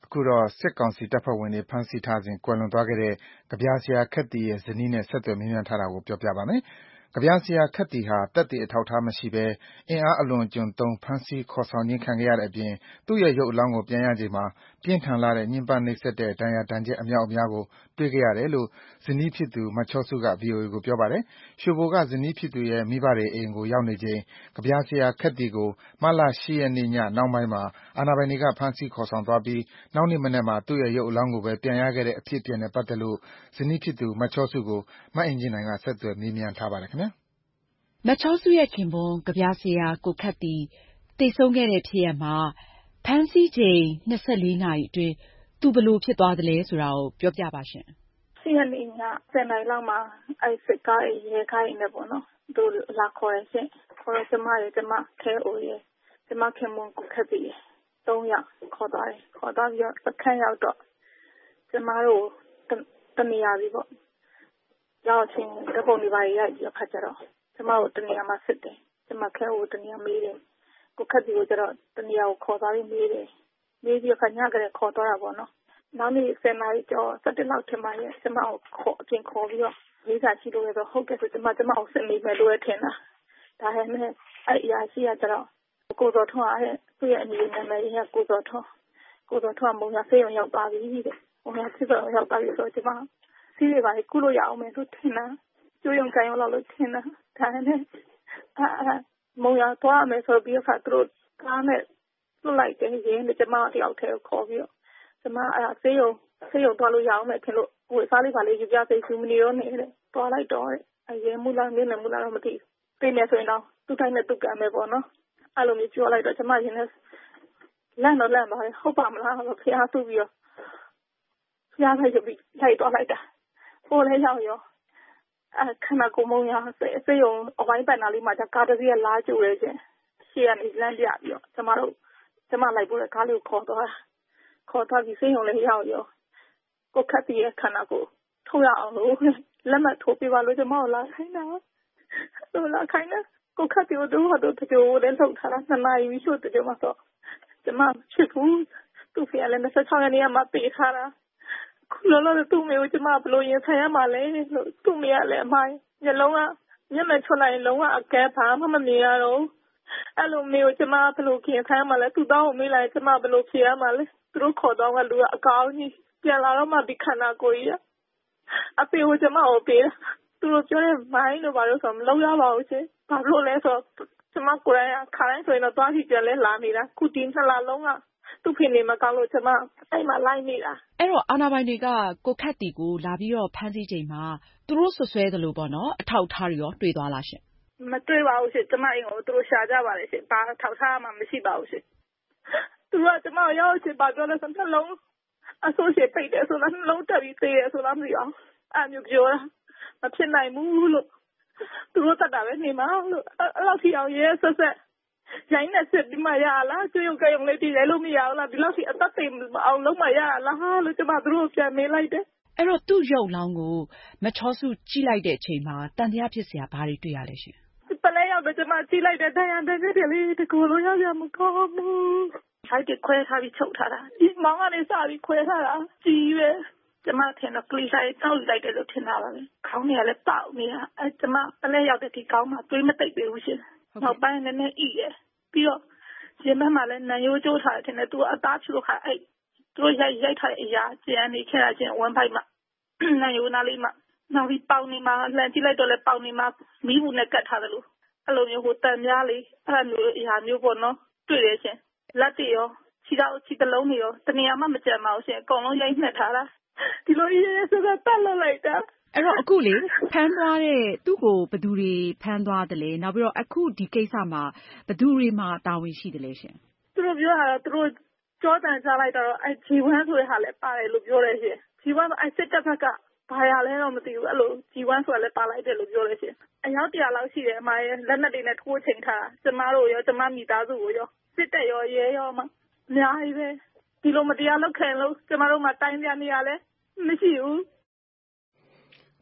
အခုတော့စစ်ကောင်စီတပ်ဖွဲ့ဝင်တွေဖမ်းဆီးထားစဉ်ကွယ်လွန်သွားခဲ့တဲ့ကဗျာဆရာခက်သီရဲ့ဇနီးနဲ့ဆက်သွယ်မေးမြန်းထားတာကိုပြောပြပါမယ်။ကဗျာဆရာခက်သီဟာသက်သေအထောက်အထားမရှိဘဲအင်အားအလွန်အကျွံသုံးဖမ်းဆီးခေါ်ဆောင်ခြင်းခံခဲ့ရတဲ့အပြင်သူ့ရဲ့ရုပ်အလောင်းကိုပြန်ရချိန်မှာပြင်းထန်လှတဲ့ညှဉ်းပန်းနှိပ်စက်တဲ့ဒဏ်ရာဒဏ်ချက်အမြောက်အများကိုတွေ့ခဲ့ရတယ်လို့ဇနီးဖြစ်သူမချောစုက ဗွီအိုအေကိုပြောပါတယ်။ရွှေဘိုကဇနီးဖြစ်သူရဲ့မိဘတွေအိမ်ကိုရောက်နေချိန်ကဗျာဆရာခက်သီကိုမတ်လ၈ရက်နေ့ညနှောင်းပိုင်းမှာအာဏာပိုင်တွေကဖမ်းဆီးခေါ်ဆောင်သွားပြီးနောက်နေ့မနက်မှာသူ့ရဲ့ရုပ်အလောင်းကိုပဲပြန်ရခဲ့တဲ့အဖြစ်အပျက်နဲ့ပတ်သက်လို့ဇနီးဖြစ်သူမချောစုကိုမအင်ကြင်းနိုင်ကဆက်သွယ်မေးမြန်းထားပါတယ်ခင်ဗျာ။မချောစုရဲ့ခင်ပွန်းကဗျာဆရာကိုခက်သီသေဆုံးခဲ့တဲ့ဖြစ်ရပ်မှာဖမ်းဆီးချိန်၂၄နာရီအတွင်းသူဘယ်လိုဖြစ်သွားသလဲဆိုတာကိုပြောပြပါရှင်။၈ရက်နေ့ညဆယ်နာရီလောက်မှာအဲစစ်ကားရဲကားရင်းနဲ့ပေါ့နော်သူလာခေါ်ရရှင်ခေါ်တော့ကျမရဲ့ကျမခဲအိုရဲ့ကျမခင်ပွန်းကိုခက်သီသုံးယောက်ခေါ်သွားတယ်ခေါ်သွားပြီးတော့စခန်းရောက်တော့ကျမတို့တနေရာပြီးပေါ့ရောက်ချင်းတပုံတွေပါရိုက်ပြီးတော့ခါကြတော့ကျမတို့တနေရာမှာစစ်တယ်ကျမခဲကိုတနေရာမေးတယ်ကိုခက်ဒီကိုကျတော့တနေရာကိုခေါ်သွားပြီးမေးတယ်မေးပြီးခါညကလေးခေါ်သွားတာပေါ့နော်နောက်နေ့ဆယ်နာရီကျော်စက်တလောက်ထင်ပါရဲ့ကျမကိုခေါ်အပြင်ခေါ်ပြီးတော့လေးစားရှိလို့ရတော့ဟုတ်ကဲ့ဆိုကျမကျမကိုစစ်နေမယ်လို့ထင်တာဒါဟဲ့မဲ့အဲ့အရာရှိကကျတော့ကိုစောထွန်းအဲ့သူ့ရဲ့အမည်နာမည်ရကိုစောထွန်းကိုစောထွန်းမုံရဆေးရုံရောက်သွားပြီတဲ့မုံရဆေးရုံရောက်သွားပြီဆိုတော့ကျမစီးရပါလေကုလို့ရအောင်မယ်သူထင်တာကျိုးရုံကြိုင်အောင်လို့ထင်တာဒါနဲ့အာမုံရသွားမယ်ဆိုပြီးခါသူတို့ကားနဲ့လွတ်လိုက်တယ်ရင်းနဲ့ကျမတယောက်တည်းကိုခေါ်ပြီးတော့ကျမအဲ့ဆေးရုံဆေးရုံသွားလို့ရအောင်မယ်ထင်လို့ကိုယ်စားလေးပါလေးယူပြစိတ်ဆူမနေရောနေတဲ့သွားလိုက်တော့အရင်မူလာနေနဲ့မူလာတော့မသိပြင်နေဆိုရင်တော့သူ့တိုင်းနဲ့သူ့ကံပဲပေါ့နော်အဲ့လိုမျိုးပြောလိုက်တော့ကျမရင်လည်းလန့်တော့လန့်ပါလေဟုတ်ပါမလားလို့ဖျားသူ့ပြီးတော့ဖျားလိုက်ပြီးလိုက်တော့လိုက်တာဟိုလည်းရောက်ရောအခဏကိုမုံရဆေးရုံအဝိုင်းပန်နာလေးမှာကားတစ်စီးကလာကြိုရဲချင်းရှေ့ကနေလမ်းပြပြီးတော့ကျမတို့ကျမလိုက်ဖို့ကားလေးကိုခေါ်သွားခေါ်သွားပြီးဆေးရုံလေးရောက်ရောကိုခက်ပြီးခဏကိုထုတ်ရအောင်လို့လက်မှတ်ထိုးပေးပါလို့ကျမကိုလာခိုင်းတာလို့လာခိုင်းတာကိုခက်ပြီးတော့တော့တကြိုလည်းထုတ်ထားတာနှစ်နာရီရှို့တကြိုမှာတော့ကျမချစ်ဘူးသူ့ဖေကလည်း၂၆ရက်နေ့မှပေးထားတာခုလောလောသူ့မေကိုကျမဘလို့ရင်ဆိုင်ရမှာလဲလို့သူ့မေကလည်းအမိုင်းညလုံးကညမချွတ်လိုက်လုံးဝအကဲပါမမမြင်ရတော့အဲ့လိုမေကိုကျမဘလို့ခင်ဆိုင်ရမှာလဲသူ့တောင်းကိုမေးလိုက်ကျမဘလို့ဖြေရမှာလဲသူတို့ခေါ်တော့ကလူကအကောင်းကြီးပြန်လာတော့မှဒီခန္ဓာကိုယ်ကြီးအဖေကိုကျမကိုပေးတာသူတို့ပြောတဲ့မိုင်းလို့ဘာလို့ဆိုမလုပ်ရပါဘူးရှင်ဘာလို့လဲဆိုကျမကိုယ်တိုင်ခါတိုင်းဆိုရင်တော့သွားကြည့်ကြလဲလာနေတာခုဒီနှစ်လလုံးကသူ့ဖေနေမကောင်းလို့ကျမအဲ့မှာလိုက်နေတာအဲ့တော့အာနာပိုင်တွေကကိုခက်တီကိုလာပြီးတော့ဖမ်းဆီးချိန်မှာသူတို့ဆွဆွဲသလိုပေါ့နော်အထောက်ထားတွေရောတွေ့သွားလားရှင်မတွေ့ပါဘူးရှင်ကျမအိမ်ကိုသူတို့ရှာကြပါလေရှင်ဘာထောက်ထားမှမရှိပါဘူးရှင်သူကကျမရောက်ရှင်ဘာပြောလဲဆိုနှလုံးအဆိုးရှိပိတ်တယ်ဆိုတော့နှလုံးတက်ပြီးသေးတယ်ဆိုတော့မသိအောင်အဲ့မျိုးပြောတာမဖြစ်နိုင်ဘူးလို့သူတို့တတ်တာပဲနေမှာလို့အဲ့လောက်ထိအောင်ရဲဆက်ဆက်ရိုင်းနဲ့စစ်ပြီးမှရလားကျွေးရုံကြုံလေးတည်လဲလို့မရဘူးလားဒီလောက်ထိအသက်သိမအောင်လုံးမရလားဟာလို့ကျမသူတို့ပြန်မေးလိုက်တယ်အဲ့တော့သူ့ရုပ်လောင်းကိုမချောစုကြည့်လိုက်တဲ့အချိန်မှာတန်တရားဖြစ်စရာဘာတွေတွေ့ရလဲရှင်ပလဲရောက်တော့ကျမကြည့်လိုက်တဲ့တရားတဲ့တဲ့လေးတကူလုံးရောက်ရမကောင်းဘူးဆိုင်ကခွဲထားပြီးချုပ်ထားတာဒီမောင်ကနေစပြီးခွဲထားတာကြီးပဲကျမထင်တော့ကလေးဆိုင်တောက်လိုက်တယ်လို့ထင်တာပါပဲခေါင်းတွေကလည်းပေါက်နေတာအဲကျမပလဲရောက်တဲ့ဒီခေါင်းမှာတွေးမသိပ်သေးဘူးရှင်နောက်ပိုင်းလည်းနဲ့ဣတယ်ပြီးတော့ရင်မမှာလည်းနံရိုးကျိုးထားတယ်ထင်တယ်သူကအသားဖြူခါအဲ့သူတို့ရိုက်ရိုက်ထားတဲ့အရာကျန်နေခဲ့တာချင်းဝမ်းဖိုက်မှာနံရိုးနားလေးမှာနောက်ပြီးပေါင်နေမှာလှန်ကြည့်လိုက်တော့လည်းပေါင်နေမှာမီးဘူးနဲ့ကတ်ထားတယ်လို့အဲ့လိုမျိုးဟိုတန်များလေးအဲ့လိုမျိုးအရာမျိုးပေါ့နော်တွေ့တယ်ရှင်လက်တွေရောခြေထောက်ခြေတလုံးတွေရောတနေရာမှမကြံပါဘူးရှင်အကုန်လုံးရိုက်နှက်ထားတာဒီလိုရေးရေးဆိုတော့တက်လို့လိုက်တာအဲ့တော့အခုလေဖမ်းသွားတဲ့သူ့ကိုဘယ်သူတွေဖမ်းသွားတယ်လဲနောက်ပြီးတော့အခုဒီကိစ္စမှာဘယ်သူတွေမှာတာဝန်ရှိတယ်လဲရှင်သူတို့ပြောတာတော့သူတို့ကြောတန်ချလိုက်တော့အဲ့ဂျီဝမ်ဆိုတဲ့ဟာလည်းပါတယ်လို့ပြောတယ်ရှင်ဂျီဝမ်အဲ့စစ်တပ်ဘက်ကဘာရလဲတော့မသိဘူးအဲ့လိုဂျီဝမ်ဆိုတာလည်းပါလိုက်တယ်လို့ပြောတယ်ရှင်အယောက်တရာလောက်ရှိတယ်အမရဲ့လက်နက်တွေနဲ့ထိုးချိန်ထားတာကျမတို့ရောကျမမိသားစုကိုရောစစ်တပ်ရောရဲရောမအများကြီးပဲဒီလိုမတရားလုပ်ခံလို့ကျမတို့မှတိုင်းပြနေရလဲမရှိဘူးလ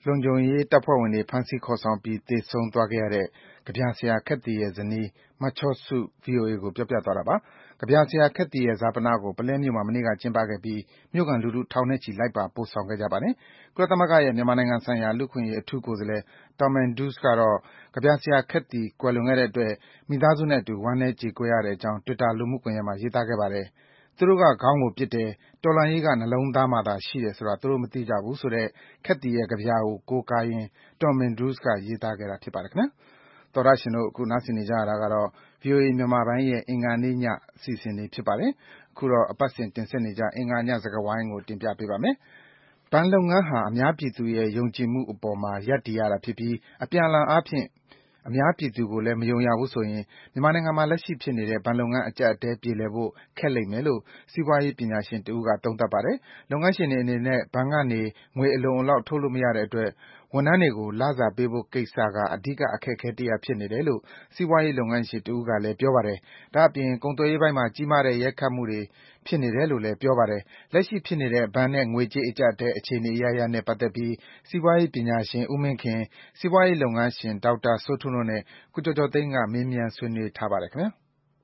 လုံခြုံရေးတပ်ဖွဲ့ဝင်တွေဖမ်းဆီးခေါ်ဆောင်ပြီးသေဆုံးသွားခဲ့ရတဲ့ကဗျာဆရာခက်သီရဲ့ဇနီးမချော့စု ဗွီအိုအေကိုပြောပြသွားတာပါ။ကဗျာဆရာခက်သီရဲ့ဈာပနကိုပုလဲမြို့မှာမနေ့ကကျင်းပခဲ့ပြီးမြို့ခံလူထုထောင်နဲ့ချီလိုက်ပါပို့ဆောင်ခဲ့ကြပါတယ်။ကုလသမဂ္ဂရဲ့မြန်မာနိုင်ငံဆိုင်ရာလူ့အခွင့်အရေးအထူးကိုယ်စားလှယ် Tom Andrews ကတော့ကဗျာဆရာခက်သီကွယ်လွန်ခဲ့တဲ့အတွက်မိသားစုနဲ့အတူဝမ်းနည်းကြေကွဲရတဲ့အကြောင်း Twitter လူမှုကွန်ရက်မှာရေးသားခဲ့ပါတယ်။သူတို့ကခေါင်းကိုပစ်တယ်၊တော်လှန်ရေးကနှလုံးသားမှာသာရှိတယ်ဆိုတာသူတို့မသိကြဘူးဆိုတဲ့ခက်သီရဲ့ကဗျာကိုကိုးကားရင်း Tom Andrews ကရေးသားခဲ့တာဖြစ်ပါတယ်ခင်ဗျာ။သောတရှင်တို့အခုနားဆင်နေကြရတာကတော့ ဗွီအိုအေမြန်မာပိုင်းရဲ့အင်္ဂါနေ့ညအစီအစဉ်လေးဖြစ်ပါတယ်။အခုတော့အပတ်စဉ်တင်ဆက်နေကြအင်္ဂါညစကားဝိုင်းကိုတင်ပြပေးပါမယ်။ဘဏ်လုပ်ငန်းဟာအများပြည်သူရဲ့ယုံကြည်မှုအပေါ်မှာရပ်တည်ရတာဖြစ်ပြီးအပြန်အလှန်အားဖြင့်အများပြည်သူကိုလည်းမယုံရဘူးဆိုရင်မြန်မာနိုင်ငံမှာလက်ရှိဖြစ်နေတဲ့ဘဏ်လုပ်ငန်းအကျပ်အတည်းပြေလည်ဖို့ခက်လိမ့်မယ်လို့စီးပွားရေးပညာရှင်တဦးကသုံးသပ်ပါတယ်။လုပ်ငန်းရှင်တွေအနေနဲ့ဘဏ်ကနေငွေအလုံအလောက်ထုတ်လို့မရတဲ့အတွက်ဝန်ထမ်းတွေကိုလစာပေးဖို့ကိစ္စကအဓိကအခက်အခဲတရပ်ဖြစ်နေတယ်လို့စီးပွားရေးလုပ်ငန်းရှင်တဦးကလည်းပြောပါတယ်။ဒါ့အပြင်ကုန်သွယ်ရေးပိုင်းမှာကြီးမားတဲ့ရိုက်ခတ်မှုတွေဖြစ်နေတယ်လို့လည်းပြောပါတယ်။လက်ရှိဖြစ်နေတဲ့ဘဏ်နဲ့ငွေကြေးအကျပ်အတည်းအခြေအနေအရပ်ရပ်နဲ့ပတ်သက်ပြီးစီးပွားရေးပညာရှင်ဦးမင်းခင်၊စီးပွားရေးလုပ်ငန်းရှင်ဒေါက်တာစိုးထွန်းတို့နဲ့ကိုကျော်ကျော်သိန်းကမေးမြန်းဆွေးနွေးထားပါတယ်ခင်ဗျာ။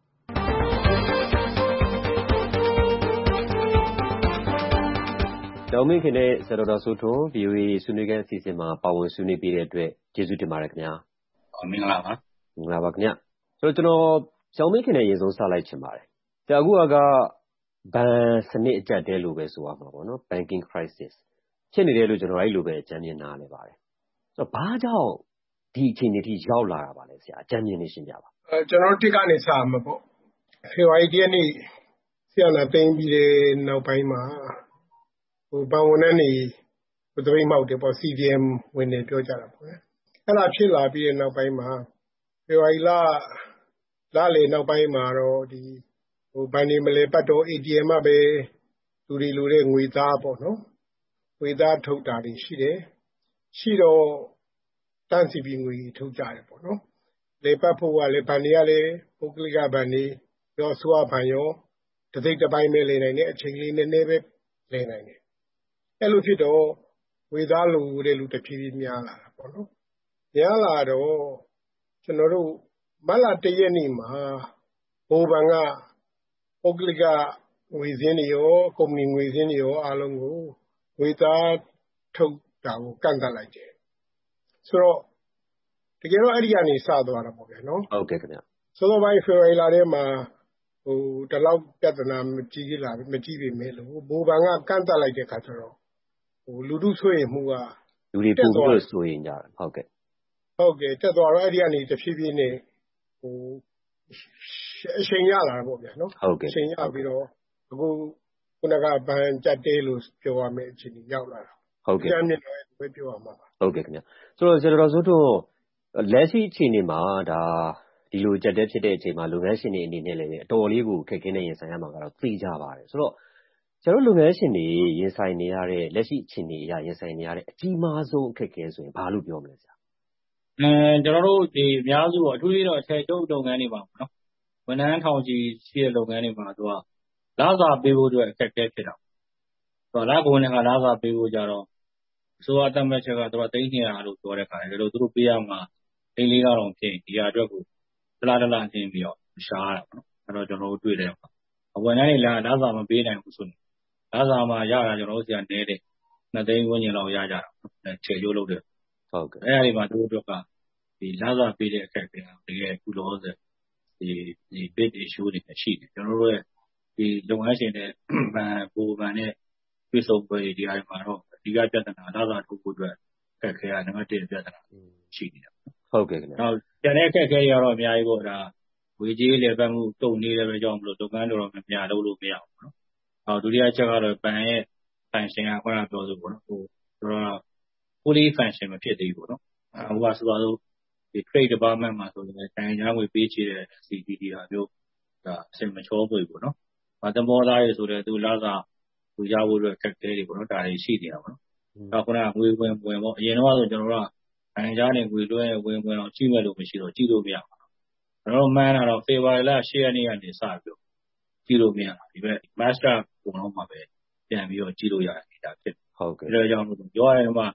ဒေါက်မင်းခင်နဲ့ဆရာဒေါက်တာစိုးထွန်း ဗွီအိုအေဆွေးနွေးခန်းအစီအစဉ်မှာပါဝင်ဆွေးနွေးပေးတဲ့အတွက်ကျေးဇူးတင်ပါတယ်ခင်ဗျာ။ဟုတ်မင်္ဂလာပါ။မင်္ဂလာပါခင်ဗျ။ဆိုတော့ကျွန်တော်ဒေါက်မင်းခင်နဲ့အရင်ဆုံးစလိုက်ချင်ပါတယ်။ကြာအခုကဘဏ်စနစ်အကျပ်တဲလို့ပဲဆိုရမှာပေါ့နော် banking crisis ဖြစ်နေတယ်လို့ကျွန်တော်အဲ့လိုပဲအကြမ်းမြင်နားလည်ပါတယ်။ဆိုတော့ဘာကြောင့်ဒီအခြေအနေထိရောက်လာတာပါလဲဆရာအကြမ်းမြင်နေရှင်းပြပါ။အဲကျွန်တော်တစ်ကနေစမှာပေါ့။ဖေဖော်ဝါရီလရက်နေ့ဆရာနာသိမ်းပြီးတဲ့နောက်ပိုင်းမှာဟိုဘဏ်ဝန်ထမ်းတွေဟိုတပိတ်မောက်တယ်ပေါ့ စီ ဒီ အမ် ဝင်နေပြောကြတာပေါ့။အဲ့ဒါဖြစ်လာပြီးတဲ့နောက်ပိုင်းမှာဖေဖော်ဝါရီလလလေနောက်ပိုင်းမှာတော့ဒီဟိုဘဏ်တွေမလဲပတ်တော့ အေ တီ အမ် ကပဲလူတွေလိုတဲ့ငွေသားပေါ့နော်။ငွေသားထုတ်တာတွေရှိတယ်။ရှိတော့တန်းစီပြီးငွေထုတ်ကြတယ်ပေါ့နော်။လေပတ်ဖို့ကလည်းဘဏ်တွေကလည်းပုဂ္ဂလိကဘဏ်တွေရောအစိုးရဘဏ်ရောတစိတ်တစ်ပိုင်းပဲလည်နိုင်တယ်အချိန်လေးနည်းနည်းပဲလည်နိုင်တယ်။အဲ့လိုဖြစ်တော့ငွေသားလိုတဲ့လူတစ်ဖြည်းဖြည်းများလာတာပေါ့နော်။များလာတော့ကျွန်တော်တို့မတ်လတရက်နေ့မှာဘိုးဘဏ်ကပုဂ္ဂလိကငွေစင်းတွေရောကုမ္ပဏီငွေစင်းတွေရောအားလုံးကိုငွေသားထုတ်တာကိုကန့်သတ်လိုက်တယ်။ဆိုတော့တကယ်တော့အဲ့ဒီကနေစသွားတာပေါ့ဗျာနော်ဟုတ်ကဲ့ခင်ဗျဆိုတော့ဘိုင်းဖေဖော်ဝါရီလထဲမှာဟိုတလောက်ပြဿနာမကြီးလာမကြီးပြီမဲ့လို့ဘိုးဘဏ်ကကန့်သတ်လိုက်တဲ့ခါကျတော့ဟိုလူထုဆွေးရင်မှုကလူတွေပုံပြီးတော့ဆိုရင်ကြတယ်ဟုတ်ကဲ့ဟုတ်ကဲ့တက်သွားတော့အဲ့ဒီကနေတဖြည်းဖြည်းနဲ့ဟိုအချိန်ရလာတာပေါ့ဗျာနော်ဟုတ်ကဲ့အချိန်ရပြီးတော့အခုခုနကဘဏ်ကြက်တဲလို့ပြောရမယ့်အခြေအနေရောက်လာတာဟုတ်ကဲ့ကျမ်းမြင့်လည်းပဲပြောရမှာပါဟုတ်ကဲ့ခင်ဗျဆိုတော့ဆရာတော်ဆိုတော့လက်ရှိအခြေအနေမှာဒါဒီလိုကြက်တဲဖြစ်တဲ့အချိန်မှာလုပ်ငန်းရှင်တွေအနေနဲ့လည်းအတော်လေးကိုခက်ခဲနေရင်ဆိုင်ရမှာကတော့သိကြပါတယ်ဆိုတော့ကျွန်တော်လုပ်ငန်းရှင်တွေရင်ဆိုင်နေရတဲ့လက်ရှိအခြေအနေအရရင်ဆိုင်နေရတဲ့အကြီးမားဆုံးအခက်အခဲဆိုရင်ဘာလို့ပြောမလဲဆရာအဲကျွန်တော်တို့ဒီအများစုအထူးသဖြင့်တော့အထည်ချုပ်လုပ်ငန်းတွေပါပေါ့နော်ဝန်ထမ်းထောင်ချီရှိတဲ့လုပ်ငန်းတွေမှာသူကလစာပေးဖို့အတွက်အခက်အခဲဖြစ်တာဆိုတော့လကုန်နဲ့ကလစာပေးဖို့ကြတော့အစိုးရတတ်မှတ်ချက်ကသူကသိန်းနှစ်ရာလို့ပြောတဲ့ခါကျတော့သူတို့ပေးရမှာသိန်းလေးထောင်ဖြစ်ဒီဟာအတွက်ကိုတလားတလားချင်းပြီးတော့ရှားရတာပေါ့နော်အဲ့တော့ကျွန်တော်တို့တွေ့တယ်ပေါ့ဝန်ထမ်းတွေလည်းလစာမပေးနိုင်ဘူးဆိုရင်လစာမှာရတာကျွန်တော်တို့ဆရာနဲတယ်နှစ်သိန်းဝန်းကျင်လောက်ရကြတာပေါ့ခြေကျိုးလုပ်တယ်ဟုတ်ကဲ့အဲ့ဒီမှာတို့တို့ကဒီလစာပေးတဲ့အခက်အခဲတကယ်ခုလောဆယ်ဒီဒီ bid issue တွေရှိတယ်ကျွန်တော်တို့ရဲ့ဒီလုပ်ငန်းရှင်တွေဘဏ်ဘူဘဏ်နဲ့ပြည်စုံပွဲဒီအရာမှာတော့အဓိကပြဿနာလစာထုတ်ဖို့အတွက်အခက်အခဲကနံပါတ်တစ်ပြဿနာရှိနေတာဟုတ်ကဲ့ခင်ဗျာနောက်ကျန်တဲ့အခက်အခဲတွေကတော့အများကြီးပေါ့ဒါဝေကြီးလေပတ်မှုတုံနေတယ်ပဲကြောင့်မလို့လုပ်ငန်းတော်တော်များများလုပ်လို့မရဘူးနော်အော်ဒုတိယချက်ကတော့ဘဏ်ရဲ့ function ကခေါင်းပြောဆိုပေါ့နော်ဟိုတော့ fully function မဖြစ်သေးဘူးပေါ့နော်ဟိုကဆိုတော့ဒီ trade department မှာဆိုရင်တိုင်းကြားငွေပေးချေတဲ့ စီ ဒီ ဒီ ဟာမျိုးဒါအစင်မချောပွေပေါ့နော်။သဘောသားရေးဆိုတဲ့သူလစာသူရဖို့အတွက်ခက်ခဲတွေပေါ့နော်ဒါတွေရှိနေတာပေါ့နော်။နောက်ခုနကငွေဝင်ဝင်ပေါ့အရင်တော့ဆိုကျွန်တော်တို့ကတိုင်းကြားနေငွေလွှဲဝင်ဝင်အောင်ကြည့်မဲ့လို့မရှိတော့ကြည့်လို့မရဘူး။ကျွန်တော်တို့မှန်းတာတော့ဖေဖော်ဝါရီလရှစ်ရက်နေ့ကနေစပြီးကြည့်လို့မရဘူးဒီဘက် master ပုံတော့မှာပဲပြန်ပြီးတော့ကြည့်လို့ရတယ်ဒါဖြစ်ဟုတ်ကဲ့ဒါကြောင့်ပြောရရင်မှ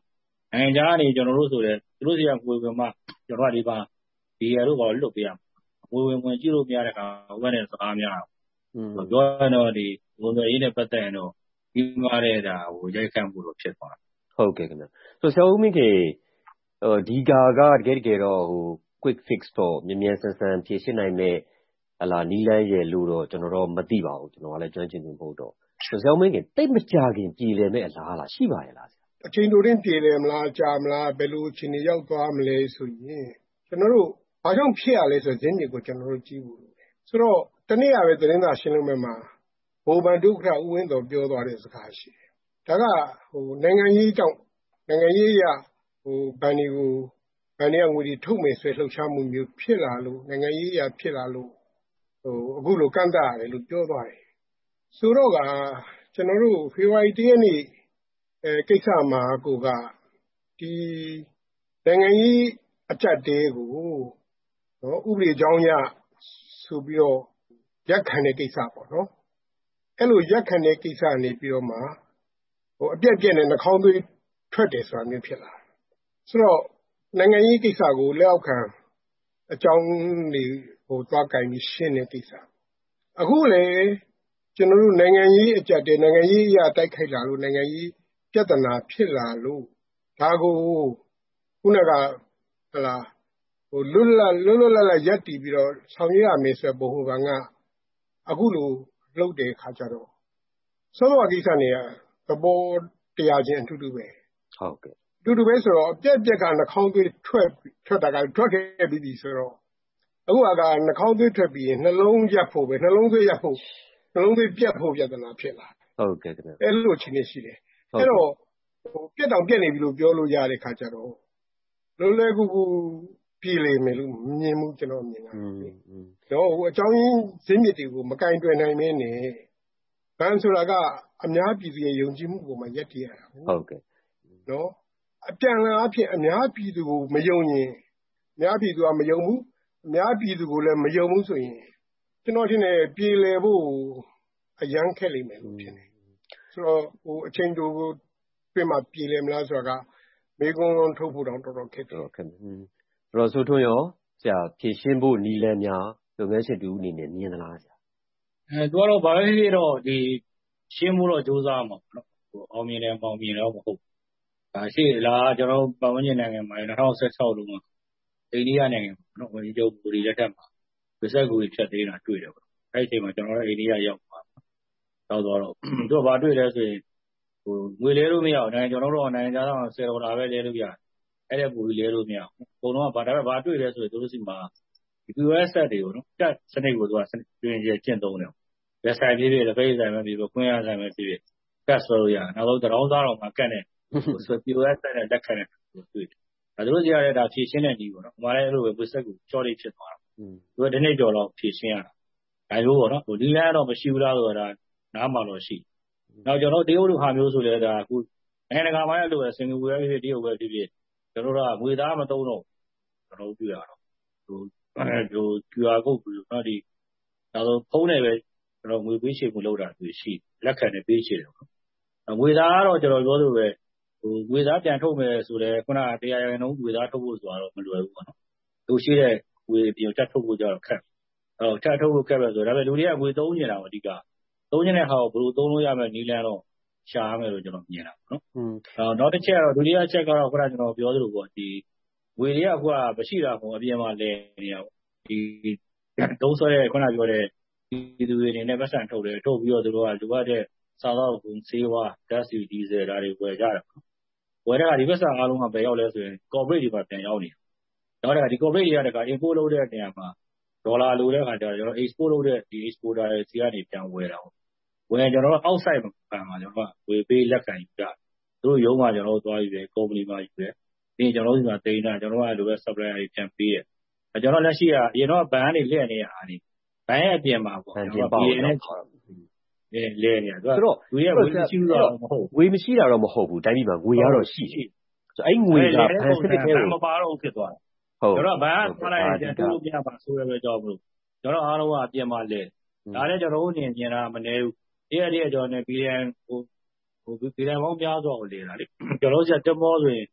နိုင်ငံခြားကနေကျွန်တော်တို့ဆိုလည်းသူတို့စီကငွေဝင်မှကျွန်တော်ကဒီပါဒီရတို့ဘာလို့လွတ်ပေးရမလဲငွေဝင်ဝင်ကြည့်လို့မရတဲ့ခါဟိုကနေစကားများတာပြောရတော့ဒီဝန်သွယ်ရေးနဲ့ပတ်သက်ရင်တော့ဒီမှာတဲ့ဒါဟိုရိုက်ခတ်မှုတော့ဖြစ်သွားဟုတ်ကဲ့ခင်ဗျဆိုဆရာဦးမင်းခင်ဟိုဒီကာကတကယ်တကယ်တော့ဟို quick fix တော့မြန်မြန်ဆန်ဆန်ဖြေရှင်းနိုင်မဲ့ဟလာနီးလန်းရဲ့လို့တော့ကျွန်တော်တော့မသိပါဘူးကျွန်တော်ကလည်းကျွမ်းကျင်သူမဟုတ်တော့ဆိုဆရာဦးမင်းခင်တိတ်မကြခင်ပြည်လည်မဲ့အလားလားရှိပါရဲ့လားအချိန်တိုတင်းပြည်လည်မလားကြာမလားဘယ်လိုအချိန်တွေရောက်သွားမလဲဆိုရင်ကျွန်တော်တို့ဘာကြောင့်ဖြစ်ရလဲဆိုတဲ့ဉာဏ်ကိုကျွန်တော်တို့ကြည့်ဖို့ဆိုတော့တနေ့ရပဲသတင်းစာရှင်းလင်းပွဲမှာဘိုးဘန်ဒုက္ခဥဝင်းတော်ပြောသွားတဲ့စကားရှိတယ်ဒါကဟိုနိုင်ငံရေးကြောင့်နိုင်ငံရေးရဟိုဗန်ဒီကိုဗန်ဒီကငွေတွေထုတ်မယ်ဆိုလှုပ်ရှားမှုမျိုးဖြစ်လာလို့နိုင်ငံရေးရဖြစ်လာလို့ဟိုအခုလိုကန့်တတ်ရတယ်လို့ပြောသွားတယ်ဆိုတော့ကကျွန်တော်တို့ဖေဖော်ဝါရီလရက်နေ့အဲကိစ္စမှာကိုကဒီနိုင်ငံရေးအကြက်တဲကိုနော်ဥပဒေကြောင်းရဆိုပြီးတော့ရက်ခံတဲ့ကိစ္စပေါ့နော်အဲ့လိုရက်ခံတဲ့ကိစ္စနေပြီးတော့မှဟိုအပြက်ပြက်နဲ့နှာခေါင်းသွေးထွက်တယ်ဆိုတာမျိုးဖြစ်လာဆိုတော့နိုင်ငံရေးကိစ္စကိုလက်အောက်ခံအကြောင်းတွေဟိုသွားကင်ပြီးရှင်းတဲ့ကိစ္စအခုလေကျွန်တော်တို့နိုင်ငံရေးအကြက်တဲနိုင်ငံရေးအရာတိုက်ခိုက်လာလို့နိုင်ငံရေးပြဿနာဖြစ်လာလို့ဒါကိုခုနကဟလာဟိုလွတ်လပ်လွတ်လွတ်လပ်လပ်ရပ်တည်ပြီးတော့ဆောင်ရွက်ရမယ်ဆိုတဲ့ဘိုဟိုဘန်ကအခုလိုလုပ်တဲ့ခါကျတော့စောစောကိစ္စတွေကသဘောတရားချင်းအထူးတူပဲဟုတ်ကဲ့အထူးတူပဲဆိုတော့အပြက်ပြက်ကနှာခေါင်းသွေးထွက်ထွက်တာကထွက်ခဲ့ပြီးပြီဆိုတော့အခုကနှာခေါင်းသွေးထွက်ပြီးရင်နှလုံးရပ်ဖို့ပဲနှလုံးသွေးရပ်ဖို့နှလုံးသွေးပြတ်ဖို့ပြဿနာဖြစ်လာဟုတ်ကဲ့ခင်ဗျအဲ့လိုချင်းနေရှိတယ်အဲ့တော့ဟိုပြက်တောင်ပြက်နေပြီလို့ပြောလို့ရတဲ့ခါကျတော့လုံးလဲကူကူပြည်လေမယ်လို့မြင်မှုကျွန်တော်မြင်တာတော့ဟိုအကြောင်းရင်းဇင်းမြစ်တွေကိုမကင်တွယ်နိုင်မင်းနဲ့ဘန်ဆိုတာကအများပြည်သူရဲ့ယုံကြည်မှုကိုမှရက်တည်ရတာဟုတ်ကဲ့နော်အပြန်လာအဖြစ်အများပြည်သူကိုမယုံရင်အများပြည်သူကမယုံဘူးအများပြည်သူကိုလည်းမယုံဘူးဆိုရင်ကျွန်တော်ထင်တယ်ပြည်လေဖို့အရန်ခက်လိမ့်မယ်လို့ထင်တယ်ဆိုတော့ဟိုအချိန်တိုကိုပြင်မှာပြည်လေမလားဆိုတာကမေကွန်းထုတ်ဖို့တော့တော်တော်ခက်တယ်ခက်တယ်တော်တော်ဆိုထွန်းရောဆရာဖြည့်ရှင်းဖို့နီလန်းများလုပ်ငန်းရှင်တူအနေနဲ့မြင်သလားဆရာအဲသူကတော့ဘာပဲဖြစ်တော့ဒီရှင်းဖို့တော့စူးစမ်းမှာပေါ့နော်ဟိုအောင်မြင်တယ်ပေါင်မြင်တော့မဟုတ်ဒါရှိလားကျွန်တော်ပတ်ဝန်းကျင်နိုင်ငံမှာ၂၀၁၆လုံးမှာအိန္ဒိယနိုင်ငံပေါ့နော်ဝန်ကြီးချုပ်ဘူရီလက်ထက်မှာဗစ္စက်ကူဖြတ်သေးတာတွေ့တယ်ပေါ့အဲ့ဒီအချိန်မှာကျွန်တော်တို့အိန္ဒိယရောက်ပါတော့တော့သူကဘာတွေ့လဲဆိုရင်ဟိုငွေလဲလို့မရအောင်နိုင်ငံကျွန်တော်တို့နိုင်ငံခြားသားဆယ်ဒေါ်လာပဲလဲလို့ရတယ်အဲ့ဒါပူပြီးလဲလို့မရအောင်အကုန်လုံးကဘာဒါပဲဘာတွေ့လဲဆိုရင်သူတို့စီမှာဒီ Q S ဆက်တွေကိုနော်တက်စနစ်ကိုသူကတွင်ကျကျင့်သုံးတယ်ရက်ဆိုင်ပြည့်ပြည့်လက်ဖေးဆိုင်ပဲပြည့်ပြည့်ခွင့်ရဆိုင်ပဲပြည့်ပြည့်ကတ်ဆိုလို့ရနောက်ဆုံးတရောင်းသားတော်မှာကတ်နေဆို Q S ဆက်နဲ့လက်ခံတယ်တွေ့တယ်ဒါတို့စီရတဲ့ဒါဖြည့်ရှင်းတဲ့ညီပေါ့နော်။ဘာလဲအဲ့လိုပဲဝစ်ဆက်ကိုကြော်လေးဖြစ်သွားတာ။သူကဒီနေ့ကြော်တော့ဖြည့်ရှင်းရတာ။ဒါမျိုးပေါ့နော်။ဟိုဒီလမ်းတော့မရှိဘူးလားဆိုတော့နားမှာတော့ရှိ။နောက်ကျွန်တော်တရုတ်လူဟာမျိုးဆိုလဲဒါအခုနိုင်ငံတကာမှာလည်းလိုပဲစင်ကာပူပဲဖြစ်ဖြစ်တရုတ်ပဲဖြစ်ဖြစ်ကျွန်တော်တို့ကငွေသားမသုံးတော့ကျွန်တော်တို့ပြရတော့ဟိုဟို Q R code ကိုနော်ဒီနောက်ဆုံးဖုန်းနဲ့ပဲကျွန်တော်ငွေပေးချေမှုလုပ်တာတွေ့ရှိလက်ခံနဲ့ပေးချေတယ်ပေါ့။ငွေသားကတော့ကျွန်တော်ပြောလို့ပဲဟိုငွေသားပြန်ထုတ်မယ်ဆိုလဲခုနကတရားရနှုန်းငွေသားထုတ်ဖို့ဆိုတော့မလွယ်ဘူးပေါ့နော်။သူရှိတဲ့ငွေပြန်တက်ထုတ်ဖို့ကြတော့ခက်။အဲ့တော့တက်ထုတ်ဖို့ခက်ပဲဆိုတော့ဒါပေမဲ့လူတွေကငွေသုံးနေတာပေါ့အဓိက။သုံးနေတဲ့ဟာကိုဘယ်လိုသုံးလို့ရမလဲနီးလန်းတော့ရှာရမယ်လို့ကျွန်တော်မြင်တာပေါ့နော်။အဲ့တော့နောက်တစ်ချက်ကတော့ဒုတိယချက်ကတော့ခုနကကျွန်တော်ပြောသလိုပေါ့ဒီငွေတွေကအခုကမရှိတာပေါ့အပြင်မှာလဲနေရပေါ့ဒီသုံးဆွဲတဲ့ခုနပြောတဲ့ဒီသူတွေနေနဲ့ပတ်စံထုတ်တယ်ထုတ်ပြီးတော့သူတို့ကလိုအပ်တဲ့စားတော့ကုန်ဆေးဝါးဓာတ်ဆီဒီဇယ်ဒါတွေဝယ်ကြတယ်ဝယ်တဲ့ကဒီပတ်စံအားလုံးကပဲရောက်လဲဆိုရင် corporate တွေမှာပြန်ရောက်နေတော့တဲ့ကဒီ corporate တွေကတက import လုပ်တဲ့နေရာမှာဒေါ်လာလိုတဲ့ခါကျတော့ကျွန်တော် export လုပ်တဲ့ဒီ exporter တွေစီကနေပြန်ဝယ်တာပေါ့ဝယ်ကျွန်တော်တို့ outside မှာမှာကျွန်တော်ကဝယ်ပေးလက်ခံယူကြသူတို့ရုံးမှာကျွန်တော်တို့သွားယူတယ် company မှာယူတယ်ပြီးကျွန်တော်တို့ဒီမှာတိန်းတာကျွန်တော်ကလိုပဲ supplier တွေပြန်ပေးတယ်အဲကျွန်တော်လက်ရှိကအရင်တော့ဘဏ်ကနေလက်နေရအားနေဘဏ်ရဲ့အပြင်မှာပေါ့ကျွန်တော်ပြည်နဲ့အဲလဲနေတယ်ဆိုတော့လူရဲ့ဝေးမရှိတော့မဟုတ်ဝေးမရှိတာတော့မဟုတ်ဘူးတိုင်းပြည်မှာငွေရတော့ရှိတယ်ဆိုအဲ့ငွေကဘဏ်စစ်တဲ့ဘဏ်မပါတော့ဖြစ်သွားတယ်ဟုတ်ကျွန်တော်ဘဏ်ကထားလိုက်ရင်တူလို့ပြပါဆိုရပဲကြောက်မလို့ကျွန်တော်အားလုံးကအပြင်မှာလဲဒါလည်းကျွန်တော်တို့အနေနဲ့မြင်တာမနေဘူးတည့်ရတဲ့ကျွန်တော်နဲ့ ဘီလီယံဟိုဟိုဘီလီယံပေါင်းများစွာကိုလဲတာလေကျွန်တော်တို့ကတက်မောဆိုရင်